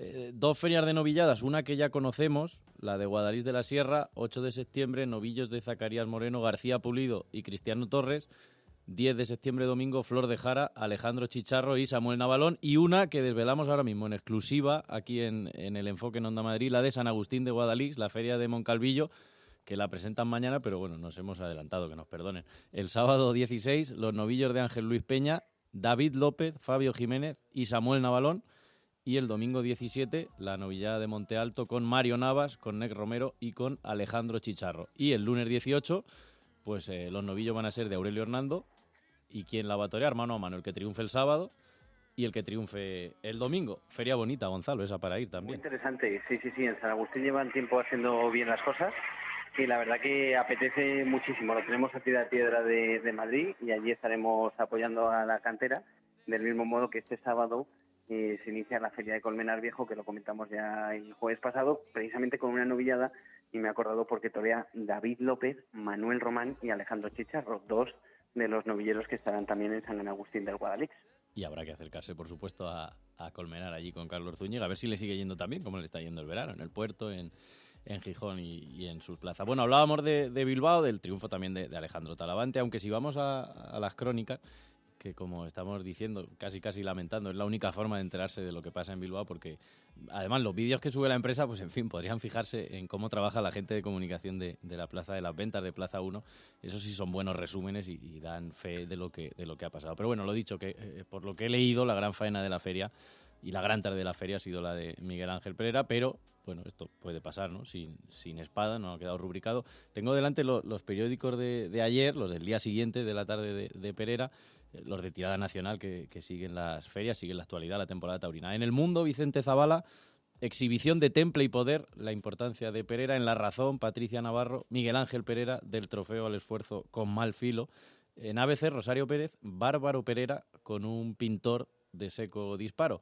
2 ferias de novilladas, una que ya conocemos, la de Guadalís de la Sierra, 8 de septiembre, novillos de Zacarías Moreno, García Pulido y Cristiano Torres. 10 de septiembre, domingo, Flor de Jara, Alejandro Chicharro y Samuel Navalón. Y una que desvelamos ahora mismo en exclusiva aquí en el Enfoque en Onda Madrid, la de San Agustín de Guadalix, la feria de Moncalvillo, que la presentan mañana, pero bueno, nos hemos adelantado, que nos perdonen. El sábado 16, los novillos de Ángel Luis Peña, David López, Fabio Jiménez y Samuel Navalón. Y el domingo 17, la novillada de Monte Alto con Mario Navas, con Nec Romero y con Alejandro Chicharro. Y el lunes 18... pues los novillos van a ser de Aurelio Hernando, y quien la va a torear mano a mano, el que triunfe el sábado y el que triunfe el domingo. Feria bonita, Gonzalo, esa para ir también. Muy interesante, sí, en San Agustín llevan tiempo haciendo bien las cosas y la verdad que apetece muchísimo. Lo tenemos a pie de piedra de Madrid y allí estaremos apoyando a la cantera, del mismo modo que este sábado se inicia la Feria de Colmenar Viejo, que lo comentamos ya el jueves pasado, precisamente con una novillada. Y me he acordado porque torea David López, Manuel Román y Alejandro Chicharro, 2 de los novilleros que estarán también en San Agustín del Guadalix. Y habrá que acercarse, por supuesto, a Colmenar allí con Carlos Zúñiga, a ver si le sigue yendo también, como le está yendo el verano, en el Puerto, en Gijón y en sus plazas. Bueno, hablábamos de Bilbao, del triunfo también de Alejandro Talavante, aunque si vamos a las crónicas, que como estamos diciendo, casi lamentando, es la única forma de enterarse de lo que pasa en Bilbao, porque además los vídeos que sube la empresa, pues en fin, podrían fijarse en cómo trabaja la gente de comunicación de la Plaza de las Ventas, de Plaza 1. Eso sí son buenos resúmenes y dan fe de lo que ha pasado. Pero bueno, lo dicho, que por lo que he leído, la gran faena de la feria y la gran tarde de la feria ha sido la de Miguel Ángel Pereira, pero bueno, esto puede pasar, ¿no? Sin espada, no ha quedado rubricado. Tengo delante los periódicos de ayer, los del día siguiente de la tarde de Pereira, los de tirada nacional que siguen las ferias, siguen la actualidad, la temporada taurina. En El Mundo, Vicente Zavala, exhibición de temple y poder, la importancia de Pereira. En La Razón, Patricia Navarro, Miguel Ángel Pereira, del trofeo al esfuerzo con mal filo. En ABC, Rosario Pérez, Bárbaro Pereira con un pintor de seco disparo.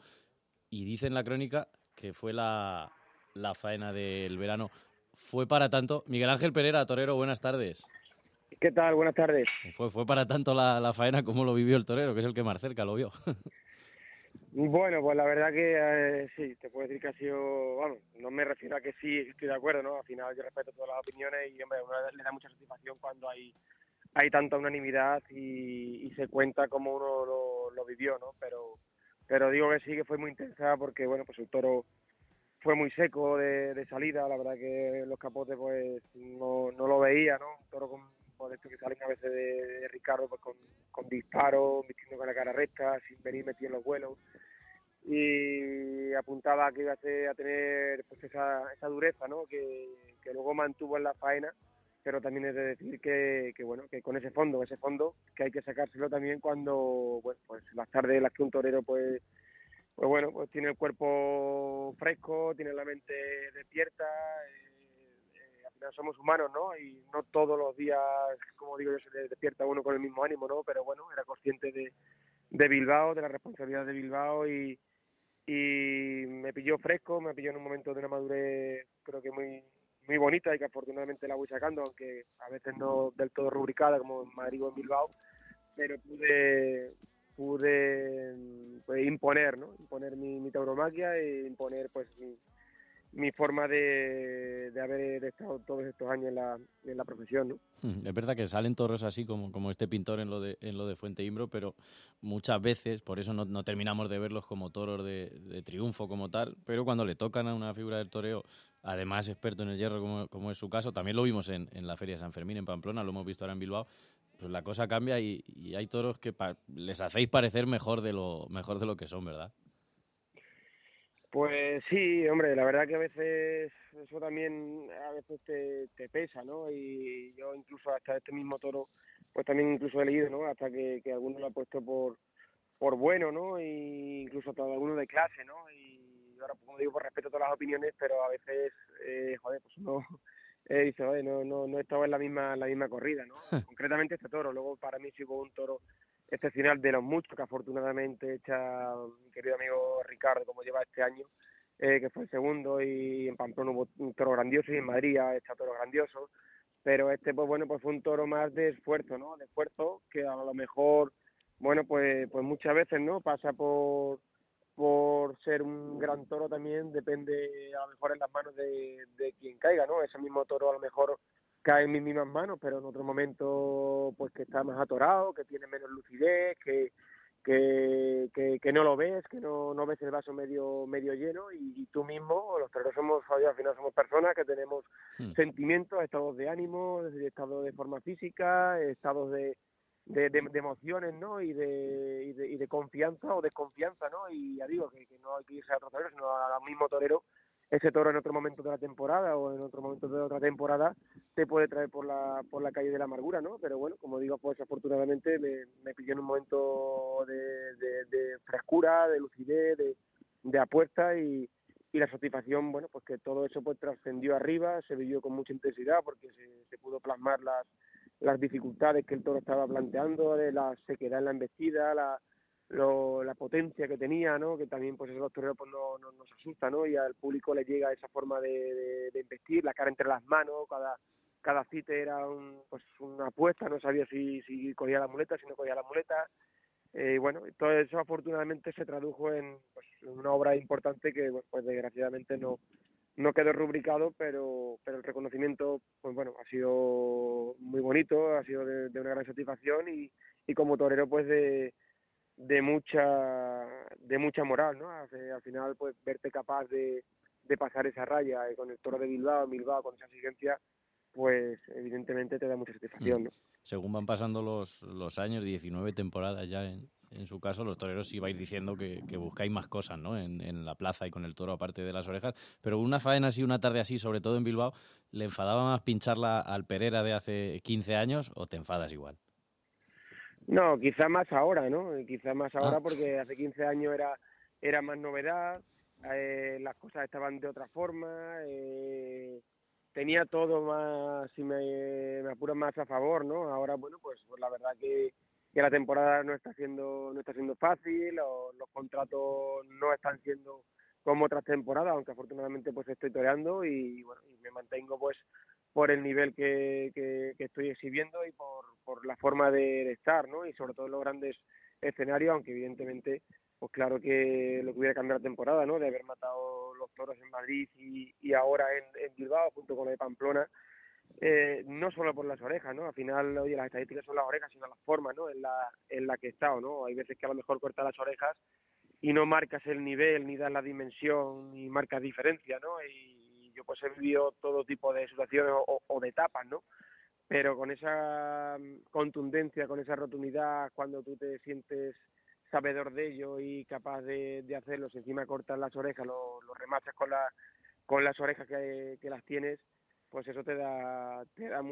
Y dice en la crónica que fue la faena del verano. Fue para tanto. Miguel Ángel Pereira, torero, buenas tardes. ¿Qué tal? Buenas tardes. Fue para tanto la faena como lo vivió el torero, que es el que más cerca lo vio. Bueno, pues la verdad que sí, te puedo decir que ha sido, vamos, no me refiero a que sí estoy de acuerdo, ¿no? Al final yo respeto todas las opiniones y, hombre, uno le da mucha satisfacción cuando hay tanta unanimidad y se cuenta cómo uno lo vivió, ¿no? Pero digo que sí, que fue muy intensa porque, bueno, pues el toro fue muy seco de salida, la verdad que los capotes pues no lo veía, ¿no? Un toro con esto que salen a veces de Ricardo pues con disparos, vistiendo con la cara recta, sin venir metido en los vuelos, y apuntaba que iba a tener pues esa dureza, ¿no? Que luego mantuvo en la faena, pero también es de decir que bueno, que con ese fondo que hay que sacárselo también cuando, bueno, pues las tardes en las que un torero pues bueno, pues tiene el cuerpo fresco, tiene la mente despierta, al final somos humanos, ¿no? Y no todos los días, como digo yo, se despierta uno con el mismo ánimo, ¿no? Pero bueno, era consciente de Bilbao, de la responsabilidad de Bilbao y me pilló fresco, me pilló en un momento de una madurez creo que muy muy bonita y que afortunadamente la voy sacando, aunque a veces no del todo rubricada como en Madrid o en Bilbao, pero pude pues, imponer mi tauromaquia e imponer pues mi forma de haber estado todos estos años en la profesión, ¿no? Es verdad que salen toros así como este pintor en lo de Fuente Imbro, pero muchas veces, por eso no terminamos de verlos como toros de triunfo como tal, pero cuando le tocan a una figura del toreo, además experto en el hierro como es su caso, también lo vimos en la Feria de San Fermín en Pamplona, lo hemos visto ahora en Bilbao, pues la cosa cambia y hay toros que les hacéis parecer mejor de lo que son, ¿verdad? Pues sí, hombre, la verdad que a veces eso también te pesa, ¿no? Y yo incluso hasta este mismo toro, pues también incluso he leído, ¿no? Hasta que alguno lo ha puesto por bueno, ¿no? Y incluso hasta alguno de clase, ¿no? Y ahora, como digo, por respeto a todas las opiniones, pero a veces, pues uno dice, oye, no estaba en la misma corrida, ¿no? Concretamente este toro, luego para mí sí fue un toro excepcional de los muchos que afortunadamente echa mi querido amigo Ricardo, como lleva este año, que fue el segundo, y en Pamplona hubo un toro grandioso y en Madrid ha hecho toros grandiosos, pero este pues bueno, pues fue un toro más de esfuerzo, ¿no? De esfuerzo que a lo mejor, bueno, pues muchas veces, ¿no? Pasa por ser un gran toro también, depende a lo mejor en las manos de quien caiga, ¿no? Ese mismo toro a lo mejor cae en mis mismas manos, pero en otro momento pues que está más atorado, que tiene menos lucidez, que no lo ves, que no ves el vaso medio lleno, y tú mismo, los toreros al final somos personas que tenemos sentimientos, estados de ánimo, estados de forma física, estados de emociones, ¿no? Y de confianza o desconfianza, ¿no? Y ya digo que no hay que irse a otro torero, sino al mismo torero. Ese toro en otro momento de la temporada o en otro momento de otra temporada te puede traer por la calle de la amargura, ¿no? Pero bueno, como digo, pues afortunadamente me pilló en un momento de frescura, de lucidez, de apuesta y la satisfacción, bueno, pues que todo eso pues trascendió arriba, se vivió con mucha intensidad porque se pudo plasmar las dificultades que el toro estaba planteando, de la sequedad en la embestida, la potencia que tenía, ¿no? Que también pues eso los toreros pues nos asusta, ¿no? Y al público le llega esa forma de embestir, la cara entre las manos, cada cite era una apuesta, no sabía si cogía la muleta, si no cogía la muleta. Bueno, todo eso afortunadamente se tradujo en una obra importante que pues desgraciadamente no quedó rubricado, pero el reconocimiento pues bueno, ha sido muy bonito, ha sido de una gran satisfacción y como torero pues de mucha moral, ¿no? Al final pues verte capaz de pasar esa raya con el toro de Bilbao con esa exigencia, pues evidentemente te da mucha satisfacción, ¿no? Según van pasando los años, 19 temporadas ya en su caso, los toreros ibais diciendo que buscáis más cosas, ¿no? En la plaza y con el toro aparte de las orejas, pero una faena así, una tarde así, sobre todo en Bilbao, ¿le enfadaba más pincharla al Perera de hace 15 años o te enfadas igual? No, quizá más ahora, ¿no? Quizá más ahora porque hace 15 años era más novedad, las cosas estaban de otra forma, tenía todo más, si me apuras, más a favor, ¿no? Ahora, bueno, pues la verdad que la temporada no está siendo fácil, los contratos no están siendo como otras temporadas, aunque afortunadamente pues estoy toreando y bueno, y me mantengo pues por el nivel que estoy exhibiendo y por la forma de estar, ¿no? Y sobre todo en los grandes escenarios, aunque evidentemente pues claro que lo que hubiera cambiado la temporada, ¿no? De haber matado los toros en Madrid y ahora en Bilbao, junto con lo de Pamplona, no solo por las orejas, ¿no? Al final, oye, las estadísticas son las orejas, sino las formas, ¿no? En la que he estado, ¿no? Hay veces que a lo mejor cortas las orejas y no marcas el nivel, ni das la dimensión, ni marcas diferencia, ¿no? Y yo pues he vivido todo tipo de situaciones o de etapas, ¿no? Pero con esa contundencia, con esa rotundidad, cuando tú te sientes sabedor de ello y capaz de hacerlo, si encima cortas las orejas, lo remachas con las orejas que las tienes, pues eso te da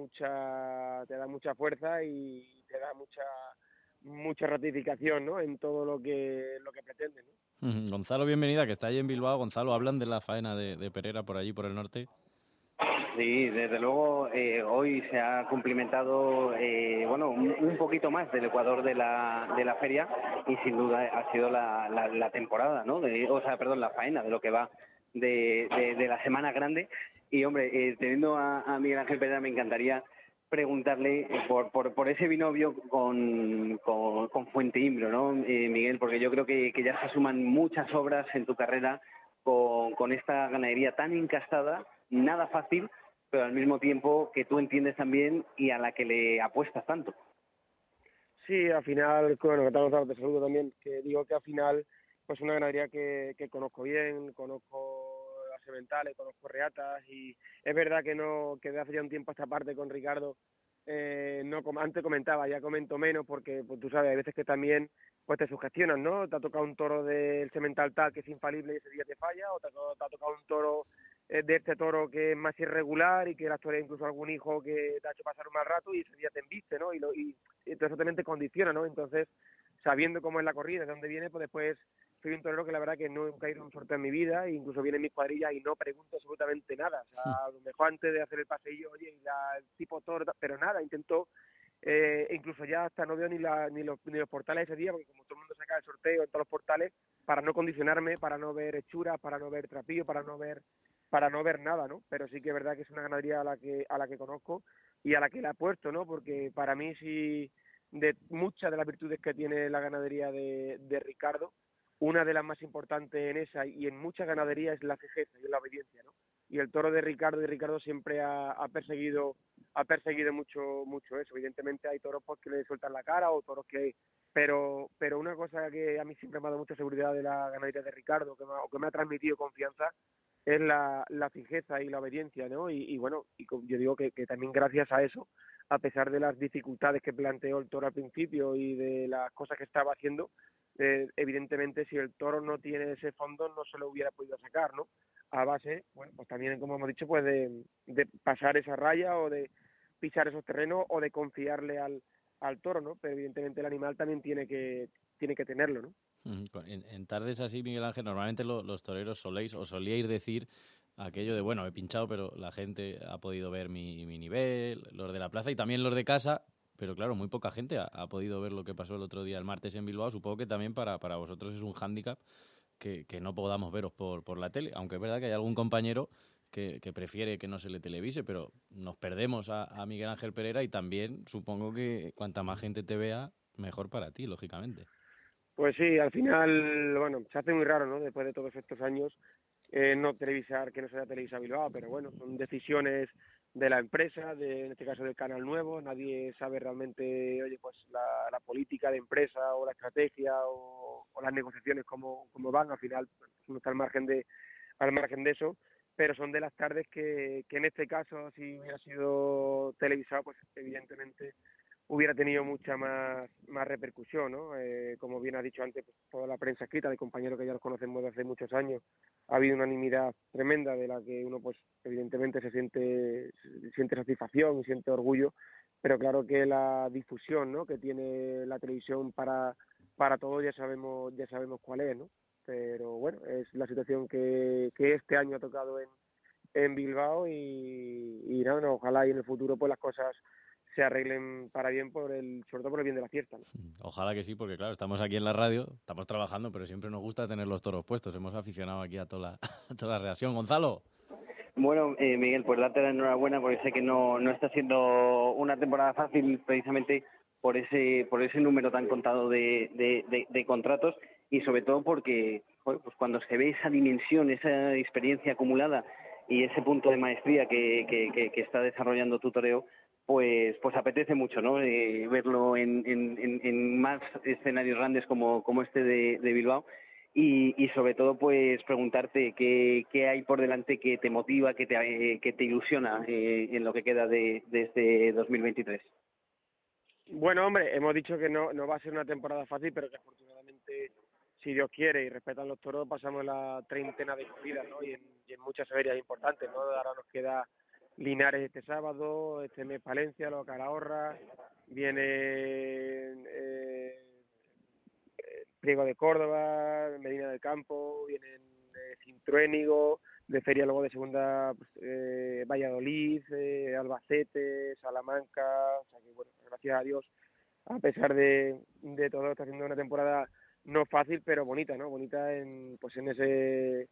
mucha fuerza y te da mucha ratificación, ¿no? En todo lo que pretendes, ¿no? Gonzalo, bienvenida, que está ahí en Bilbao. Gonzalo, ¿hablan de la faena de Perera por allí, por el norte? Sí, desde luego hoy se ha cumplimentado un poquito más del Ecuador de la feria y sin duda ha sido la temporada, ¿no? La faena de lo que va de la Semana Grande. Y hombre, teniendo a Miguel Ángel Perera, me encantaría preguntarle por ese binomio con Fuente Imbro, ¿no, Miguel? Porque yo creo que ya se suman muchas obras en tu carrera con esta ganadería tan encastada, nada fácil, pero al mismo tiempo que tú entiendes también y a la que le apuestas tanto. Sí, al final, bueno, te saludo también, que digo que al final, pues una ganadería que conozco bien, conozco las sementales, conozco reatas, y es verdad que de hace ya un tiempo a esta parte con Ricardo, no como antes comentaba, ya comento menos porque pues tú sabes, hay veces que también pues te sugestionan, ¿no? Te ha tocado un toro del semental tal que es infalible y ese día te falla, o te ha tocado un toro de este toro que es más irregular y que la historia incluso algún hijo que te ha hecho pasar un mal rato y ese día te embiste, ¿no? Y entonces eso también te condiciona, ¿no? Entonces, sabiendo cómo es la corrida, de dónde viene, pues después soy un torero que la verdad que nunca he ido a un sorteo en mi vida, e incluso viene en mis cuadrillas y no pregunto absolutamente nada. O sea, a lo mejor antes de hacer el paseillo, oye, el tipo toro, pero nada, intento, incluso ya hasta no veo ni los portales ese día, porque como todo el mundo saca el sorteo en todos los portales, para no condicionarme, para no ver hechuras, para no ver trapillo, para no ver nada, ¿no? Pero sí que es verdad que es una ganadería a la que conozco y a la que le apuesto, ¿no? Porque para mí sí, de muchas de las virtudes que tiene la ganadería de Ricardo, una de las más importantes en esa y en muchas ganaderías es la fijeza y la obediencia, ¿no? Y el toro de Ricardo siempre ha perseguido mucho eso. Evidentemente hay toros pues, que le sueltan la cara o toros que... Pero una cosa que a mí siempre me ha dado mucha seguridad de la ganadería de Ricardo, que me ha transmitido confianza, es la fijeza y la obediencia, ¿no? Y bueno, yo digo que también gracias a eso, a pesar de las dificultades que planteó el toro al principio y de las cosas que estaba haciendo, evidentemente si el toro no tiene ese fondo no se lo hubiera podido sacar, ¿no? A base, bueno, pues también como hemos dicho, pues de pasar esa raya o de pisar esos terrenos o de confiarle al toro, ¿no? Pero evidentemente el animal también tiene que tenerlo, ¿no? En tardes así, Miguel Ángel, normalmente los toreros solíais decir aquello de, bueno, he pinchado, pero la gente ha podido ver mi nivel, los de la plaza y también los de casa, pero claro, muy poca gente ha podido ver lo que pasó el otro día, el martes en Bilbao. Supongo que también para vosotros es un hándicap que no podamos veros por la tele, aunque es verdad que hay algún compañero que prefiere que no se le televise, pero nos perdemos a Miguel Ángel Perera y también supongo que cuanta más gente te vea, mejor para ti, lógicamente. Pues sí, al final, bueno, se hace muy raro, ¿no? Después de todos estos años, no televisar, que no se haya televisado Bilbao, pero bueno, son decisiones de la empresa, en este caso del Canal Nuevo. Nadie sabe realmente, oye, pues la política de empresa o la estrategia o las negociaciones cómo van. Al final, pues uno está al margen de eso, pero son de las tardes que en este caso, si hubiera sido televisado, pues evidentemente hubiera tenido mucha más repercusión, ¿no? Como bien ha dicho antes, pues, toda la prensa escrita de compañeros que ya los conocemos de hace muchos años, ha habido una unanimidad tremenda de la que uno, pues, evidentemente se siente satisfacción y siente orgullo, pero claro que la difusión, ¿no?, que tiene la televisión para todos ya sabemos cuál es, ¿no? Pero bueno, es la situación que este año ha tocado en Bilbao y nada, no, ojalá y en el futuro pues las cosas se arreglen para bien, sobre todo por el bien de la fiesta, ¿no? Ojalá que sí, porque claro, estamos aquí en la radio, estamos trabajando, pero siempre nos gusta tener los toros puestos. Hemos aficionado aquí a toda la reacción. Gonzalo. Bueno, Miguel, pues date la enhorabuena porque sé que no está siendo una temporada fácil precisamente por ese número tan contado de contratos. y sobre todo porque pues cuando se ve esa dimensión, esa experiencia acumulada y ese punto de maestría que está desarrollando tu toreo, pues apetece mucho, ¿no? Verlo en más escenarios grandes como este de Bilbao. Y sobre todo pues preguntarte qué hay por delante que te motiva, que te ilusiona en lo que queda de este 2023. Bueno, hombre, hemos dicho que no va a ser una temporada fácil, pero que afortunadamente, si Dios quiere y respetan los toros, pasamos la treintena de corridas, ¿no? Y en muchas ferias importantes, ¿no? Ahora nos queda Linares este sábado, este mes Palencia, luego Calahorra, viene Priego de Córdoba, Medina del Campo, vienen Cintruénigo, de feria luego de segunda Valladolid, Albacete, Salamanca, o sea que bueno, gracias a Dios, a pesar de todo, está haciendo una temporada no fácil, pero bonita, ¿no? Bonita en ese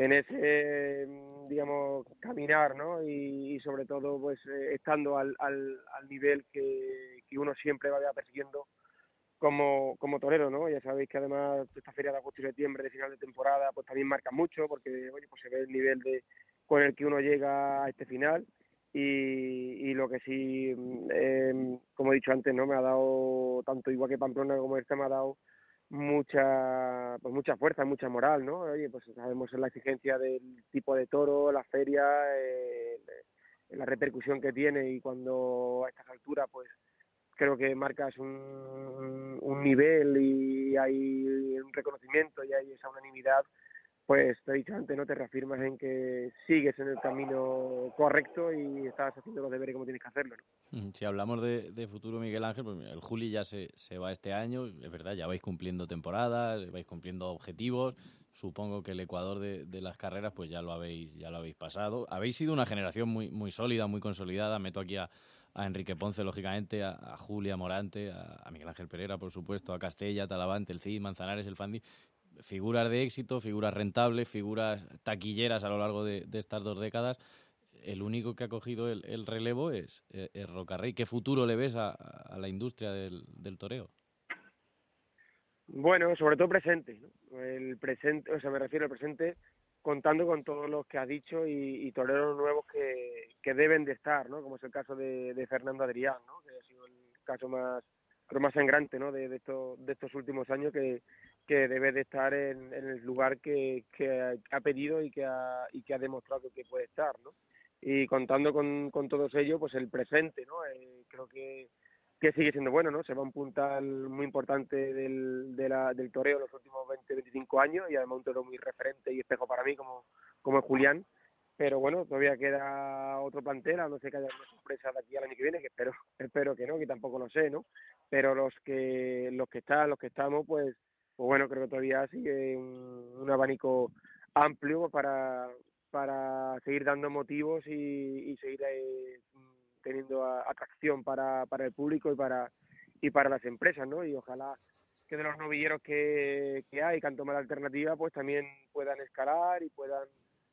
digamos caminar, ¿no? Y sobre todo pues estando al nivel que uno siempre va persiguiendo como torero, ¿no? Ya sabéis que además esta feria de agosto y septiembre de final de temporada pues también marca mucho porque oye, pues se ve el nivel con el que uno llega a este final y lo que sí, como he dicho antes, ¿no? Me ha dado, tanto igual que Pamplona como esta, me ha dado mucha fuerza, mucha moral, ¿no? Oye, pues sabemos la exigencia del tipo de toro, la feria, la repercusión que tiene y cuando a estas alturas pues creo que marcas un nivel y hay un reconocimiento y hay esa unanimidad, pues te he dicho antes, no te reafirmas en que sigues en el camino correcto y estás haciendo los deberes como tienes que hacerlo, ¿no? Si hablamos de futuro, Miguel Ángel, pues mira, el Juli ya se va este año, es verdad, ya vais cumpliendo temporadas, vais cumpliendo objetivos. Supongo que el Ecuador de las carreras pues ya lo habéis pasado. Habéis sido una generación muy, muy sólida, muy consolidada. Meto aquí a Enrique Ponce, lógicamente, a Julia Morante, a Miguel Ángel Pereira, por supuesto, a Castella, Talavante, el Cid, Manzanares, el Fandi. Figuras de éxito, figuras rentables, figuras taquilleras a lo largo de estas 2 décadas. El único que ha cogido el relevo es Rocarrey. ¿Qué futuro le ves a la industria del toreo? Bueno, sobre todo presente, ¿no? El presente, o sea, me refiero al presente contando con todos los que has dicho y toreros nuevos que deben de estar, ¿no? Como es el caso de Fernando Adrián, ¿no? Que ha sido el caso más sangrante, ¿no? De estos últimos años que debe de estar en el lugar que ha pedido y que ha demostrado que puede estar, ¿no? Y contando con todos ellos, pues el presente, ¿no? Creo que sigue siendo bueno, ¿no? Se va un puntal muy importante del toreo en los últimos 20-25 años y además un toro muy referente y espejo para mí como es Julián. Pero bueno, todavía queda otro plantel, a no ser que haya una sorpresa de aquí al año que viene, que espero que no, que tampoco lo sé, ¿no? Pero los que estamos, pues bueno, creo que todavía sigue un abanico amplio para seguir dando motivos y seguir teniendo atracción para el público y para las empresas, ¿no? Y ojalá que de los novilleros que hay, que han tomado la alternativa, pues también puedan escalar y puedan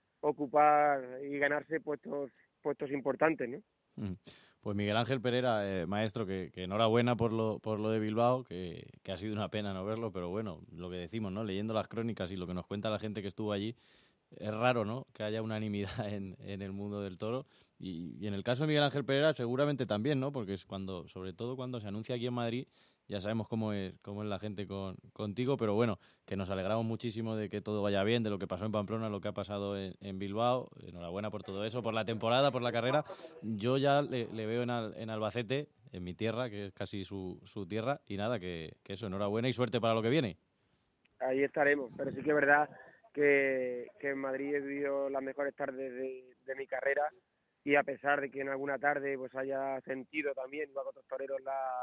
ocupar y ganarse puestos importantes, ¿no? Pues Miguel Ángel Pereira, maestro, que enhorabuena por lo de Bilbao, que ha sido una pena no verlo, pero bueno, lo que decimos, ¿no? Leyendo las crónicas y lo que nos cuenta la gente que estuvo allí, es raro, ¿no?, que haya unanimidad en el mundo del toro. Y en el caso de Miguel Ángel Pereira seguramente también, ¿no? Porque es sobre todo cuando se anuncia aquí en Madrid, ya sabemos cómo es la gente contigo, pero bueno, que nos alegramos muchísimo de que todo vaya bien, de lo que pasó en Pamplona, lo que ha pasado en Bilbao. Enhorabuena por todo eso, por la temporada, por la carrera. Yo ya le veo en Albacete, en mi tierra, que es casi su tierra, y nada, que eso, enhorabuena y suerte para lo que viene. Ahí estaremos, pero sí que es verdad que en Madrid he vivido las mejores tardes de mi carrera y a pesar de que en alguna tarde pues haya sentido también, igual que otros toreros,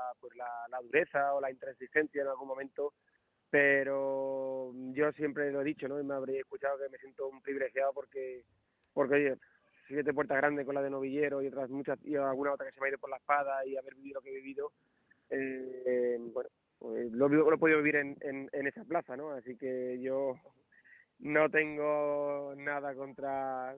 la dureza o la intransigencia en algún momento, pero yo siempre lo he dicho, ¿no? Y me habréis escuchado que me siento un privilegiado porque oye, 7 puertas grandes con la de novillero y otras muchas, y alguna otra que se me ha ido por la espada y haber vivido lo que he vivido, bueno, pues lo he podido vivir en esa plaza, ¿no? Así que yo no tengo nada contra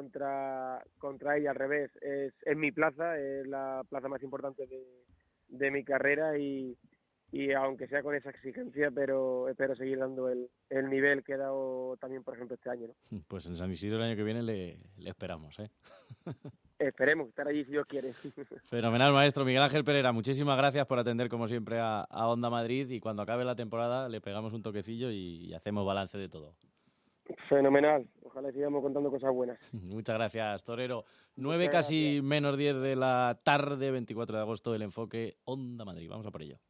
ella, al revés, es mi plaza, es la plaza más importante de mi carrera y y aunque sea con esa exigencia, pero espero seguir dando el nivel que he dado también, por ejemplo, este año, ¿no? Pues en San Isidro el año que viene le esperamos, ¿eh? Esperemos estar allí si Dios quiere. Fenomenal, maestro. Miguel Ángel Pereira, muchísimas gracias por atender como siempre a Onda Madrid, y cuando acabe la temporada le pegamos un toquecillo y hacemos balance de todo. Fenomenal. Ojalá sigamos contando cosas buenas. Muchas gracias, torero. 9 casi menos 10 de la tarde, 24 de agosto, el enfoque Onda Madrid. Vamos a por ello.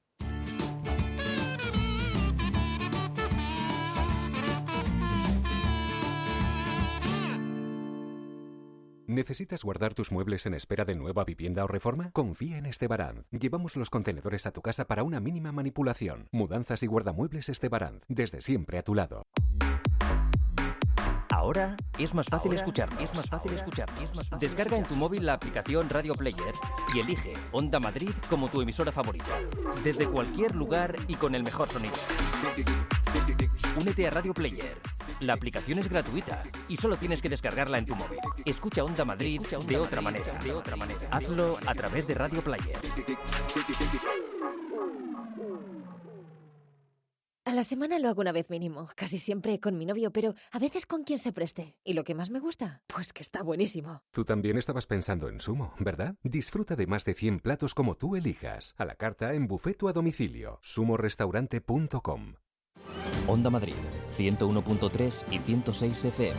¿Necesitas guardar tus muebles en espera de nueva vivienda o reforma? Confía en Estebaranz. Llevamos los contenedores a tu casa para una mínima manipulación. Mudanzas y guardamuebles Estebaranz. Desde siempre a tu lado. Ahora es más fácil escucharnos. Descarga en tu móvil la aplicación Radio Player y elige Onda Madrid como tu emisora favorita. Desde cualquier lugar y con el mejor sonido. Únete a Radio Player. La aplicación es gratuita y solo tienes que descargarla en tu móvil. Escucha Onda Madrid de otra manera. Hazlo a través de Radio Player. A la semana lo hago una vez mínimo, casi siempre con mi novio, pero a veces con quien se preste. ¿Y lo que más me gusta? Pues que está buenísimo. Tú también estabas pensando en Sumo, ¿verdad? Disfruta de más de 100 platos como tú elijas. A la carta, en buffet o a domicilio. sumorestaurante.com. Onda Madrid, 101.3 y 106 FM.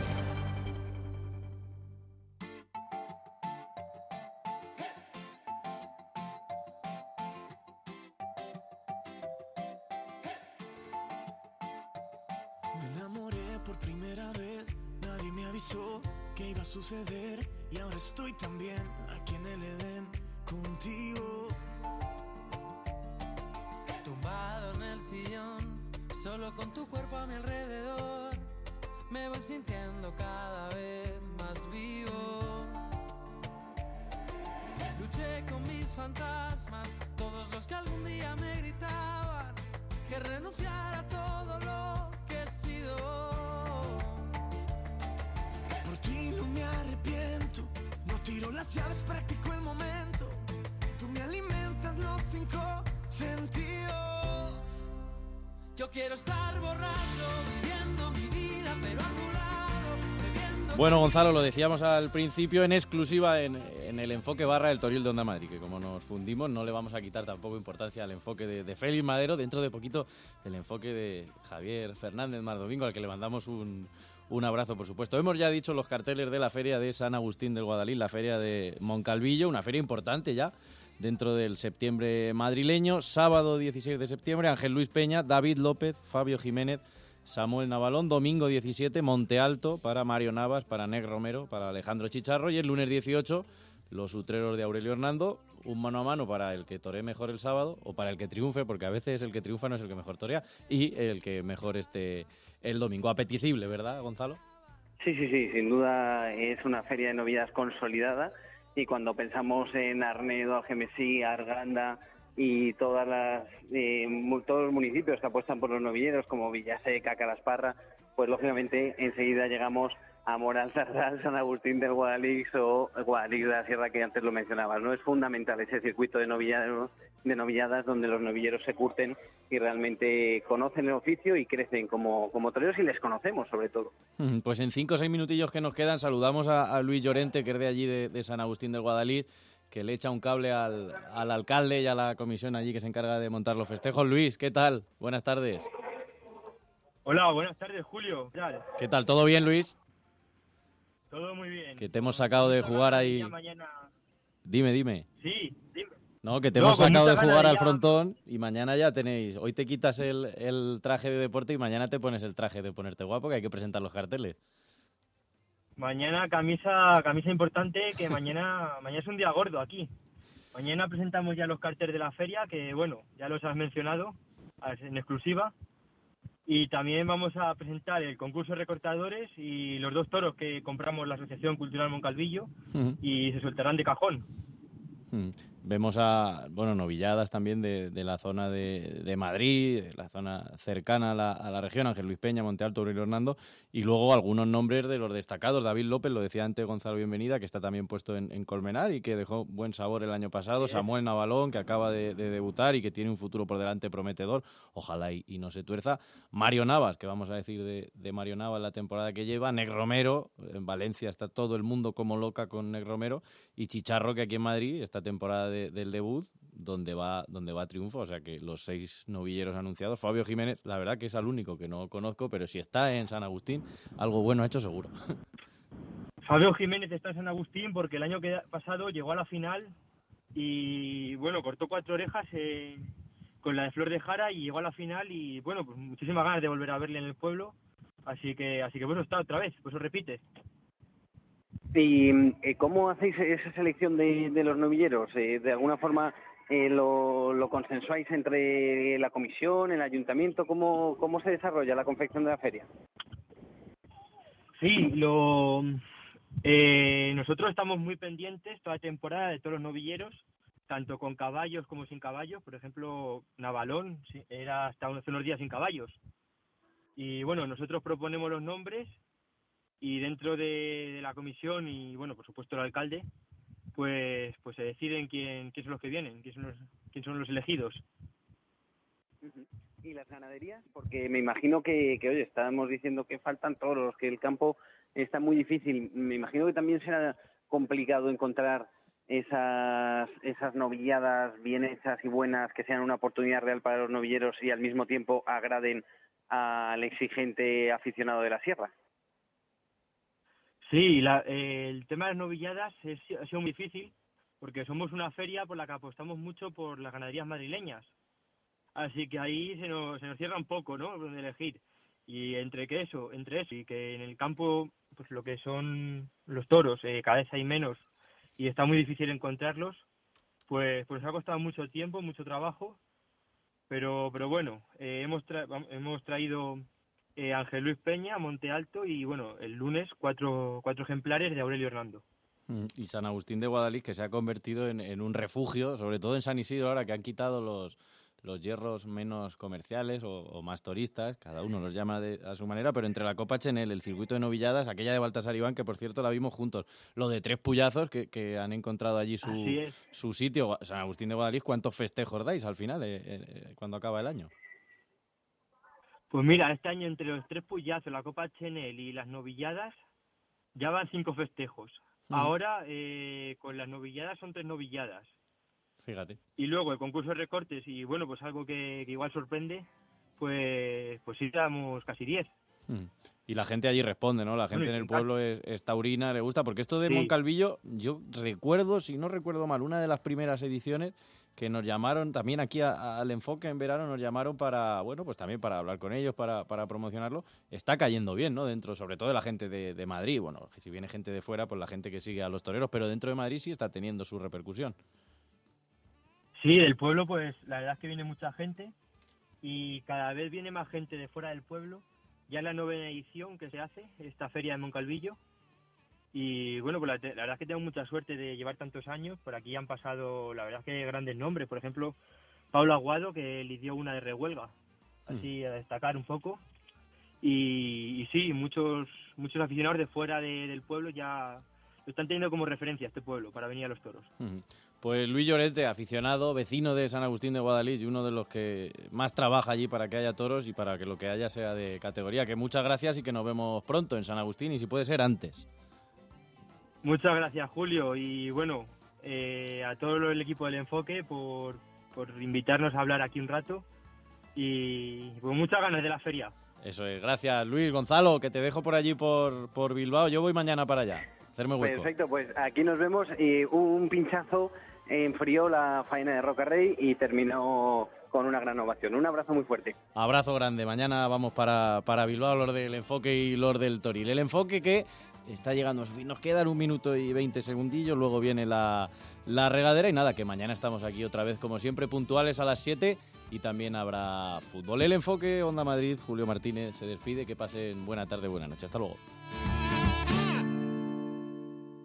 Me enamoré por primera vez, nadie me avisó que iba a suceder y ahora estoy también aquí en el Edén contigo. Tumbado en el sillón, solo con tu cuerpo a mi alrededor, me voy sintiendo cada vez más vivo. Luché con mis fantasmas, todos los que algún día me gritaban que renunciara a todo lo que he sido. Por ti no me arrepiento, no tiro las llaves, practico el momento. Tú me alimentas los 5 sentidos. Yo quiero estar borracho, viviendo mi vida, pero a tu lado, bebiendo. Bueno, Gonzalo, lo decíamos al principio, en exclusiva en el enfoque barra del Toril de Onda Madrid, que como nos fundimos no le vamos a quitar tampoco importancia al enfoque de Félix Madero, dentro de poquito el enfoque de Javier Fernández Mardomingo, al que le mandamos un abrazo, por supuesto. Hemos ya dicho los carteles de la feria de San Agustín del Guadalís, la feria de Moncalvillo, una feria importante ya dentro del septiembre madrileño. Sábado 16 de septiembre, Ángel Luis Peña, David López, Fabio Jiménez, Samuel Navalón. Domingo 17, Monte Alto para Mario Navas, para Nec Romero, para Alejandro Chicharro. Y el lunes 18, los utreros de Aurelio Hernando, un mano a mano para el que toree mejor el sábado, o para el que triunfe, porque a veces el que triunfa no es el que mejor torea, y el que mejor esté el domingo. Apetecible, ¿verdad, Gonzalo? Sí, sin duda es una feria de novedades consolidada, y cuando pensamos en Arnedo, Algemesí, Arganda y todos los municipios que apuestan por los novilleros como Villaseca, Calasparra, pues lógicamente enseguida llegamos a Moral Zardal, San Agustín del Guadalix o Guadalix de la Sierra, que antes lo mencionabas, ¿no? Es fundamental ese circuito de novilladas donde los novilleros se curten y realmente conocen el oficio y crecen como toreros, y les conocemos sobre todo. Pues en 5 o 6 minutillos que nos quedan saludamos a Luis Llorente, que es de allí de San Agustín del Guadalix, que le echa un cable al alcalde y a la comisión allí que se encarga de montar los festejos. Luis, ¿qué tal? Buenas tardes. Hola, buenas tardes, Julio. ¿Qué tal? ¿Todo bien, Luis? Todo muy bien. Que te hemos sacado de jugar ahí. Mañana... Dime. Sí, dime. No, que te hemos sacado de jugar al frontón y mañana ya tenéis. Hoy te quitas el traje de deporte y mañana te pones el traje de ponerte guapo, que hay que presentar los carteles. Mañana camisa importante, que mañana es un día gordo aquí. Mañana presentamos ya los carteles de la feria, que bueno, ya los has mencionado en exclusiva. Y también vamos a presentar el concurso de recortadores y los 2 toros que compramos la Asociación Cultural Moncalvillo y se soltarán de cajón. Vemos a novilladas también de la zona de Madrid, de la zona cercana a la región, Ángel Luis Peña, Monte Alto, Aurelio Hernando, y luego algunos nombres de los destacados. David López, lo decía antes Gonzalo Bienvenida, que está también puesto en Colmenar y que dejó buen sabor el año pasado. Samuel Navalón, que acaba de debutar y que tiene un futuro por delante prometedor. Ojalá y no se tuerza. Mario Navas, que vamos a decir de Mario Navas la temporada que lleva. Nec Romero, en Valencia está todo el mundo como loca con Nec Romero. Y Chicharro, que aquí en Madrid, esta temporada del debut, donde va a triunfo. O sea que los 6 novilleros anunciados. Fabio Jiménez, la verdad que es el único que no conozco, pero si está en San Agustín, algo bueno ha hecho seguro. Fabio Jiménez está en San Agustín porque el año pasado llegó a la final y, bueno, cortó 4 orejas con la de Flor de Jara y llegó a la final y, bueno, pues muchísimas ganas de volver a verle en el pueblo. Así que bueno, está otra vez, pues lo repite. ¿Y cómo hacéis esa selección de los novilleros? ¿De alguna forma lo consensuáis entre la comisión, el ayuntamiento? ¿Cómo se desarrolla la confección de la feria? Sí, nosotros estamos muy pendientes toda temporada de todos los novilleros, tanto con caballos como sin caballos. Por ejemplo, Navalón era hasta hace unos días sin caballos. Y bueno, nosotros proponemos los nombres y dentro de la comisión y, bueno, por supuesto el alcalde, pues se deciden quién son los que vienen, quién son los elegidos. ¿Y las ganaderías? Porque me imagino que oye, estábamos diciendo que faltan toros, que el campo está muy difícil. Me imagino que también será complicado encontrar esas novilladas bien hechas y buenas, que sean una oportunidad real para los novilleros y al mismo tiempo agraden al exigente aficionado de la sierra. Sí, el tema de las novilladas ha sido muy difícil porque somos una feria por la que apostamos mucho por las ganaderías madrileñas. Así que ahí se nos cierra un poco, ¿no?, donde elegir. Y entre eso y que en el campo, pues lo que son los toros, cada vez hay menos y está muy difícil encontrarlos, pues ha costado mucho tiempo, mucho trabajo, pero bueno, hemos traído Ángel Luis Peña, Monte Alto y, bueno, el lunes 4 ejemplares de Aurelio Hernando. Y San Agustín de Guadalix, que se ha convertido en un refugio, sobre todo en San Isidro, ahora que han quitado los hierros menos comerciales o más turistas, cada uno los llama a su manera, pero entre la Copa Chenel, el circuito de novilladas, aquella de Baltasar Iván, que por cierto la vimos juntos, lo de 3 Puyazos, que han encontrado allí su sitio. San Agustín de Guadalix, ¿cuántos festejos dais al final, cuando acaba el año? Pues mira, este año entre los 3 Puyazos, la Copa Chenel y las novilladas, ya van 5 festejos. Ahora, con las novilladas son 3 novilladas. Fíjate. Y luego el concurso de recortes y, bueno, pues algo que igual sorprende, pues sí damos casi 10. Y la gente allí responde, ¿no? La gente en el pueblo es taurina, le gusta, porque esto de Moncalvillo, yo recuerdo, si no recuerdo mal, una de las primeras ediciones que nos llamaron también aquí al Enfoque en verano, nos llamaron para, bueno, pues también para hablar con ellos, para promocionarlo. Está cayendo bien, ¿no? Dentro, sobre todo de la gente de Madrid. Bueno, si viene gente de fuera, pues la gente que sigue a los toreros, pero dentro de Madrid sí está teniendo su repercusión. Sí, del pueblo, pues la verdad es que viene mucha gente y cada vez viene más gente de fuera del pueblo. Ya es la 9ª edición que se hace, esta feria de Moncalvillo. Y bueno, pues la verdad es que tengo mucha suerte de llevar tantos años. Por aquí han pasado, la verdad es que grandes nombres. Por ejemplo, Pablo Aguado, que lidió una de Rehuelga, así a destacar un poco. Y sí, muchos aficionados de fuera del pueblo ya lo están teniendo como referencia este pueblo para venir a los toros. Pues Luis Llorente, aficionado, vecino de San Agustín de Guadalix y uno de los que más trabaja allí para que haya toros y para que lo que haya sea de categoría. Que muchas gracias y que nos vemos pronto en San Agustín y si puede ser antes. Muchas gracias, Julio, y bueno, a todo el equipo del Enfoque por invitarnos a hablar aquí un rato y con muchas ganas de la feria. Eso es, gracias Luis. Gonzalo, que te dejo por allí por Bilbao, yo voy mañana para allá, hacerme hueco. Perfecto, pues aquí nos vemos y un pinchazo enfrió la faena de Rocarrey y terminó con una gran ovación. Un abrazo muy fuerte. Abrazo grande, mañana vamos para Bilbao, los del Enfoque y los del Toril. El Enfoque que está llegando a su fin, nos quedan 1 minuto y 20 segundillos, luego viene la regadera y nada, que mañana estamos aquí otra vez como siempre, puntuales a las 7 y también habrá fútbol. El Enfoque, Onda Madrid, Julio Martínez se despide, que pasen buena tarde, buena noche, hasta luego.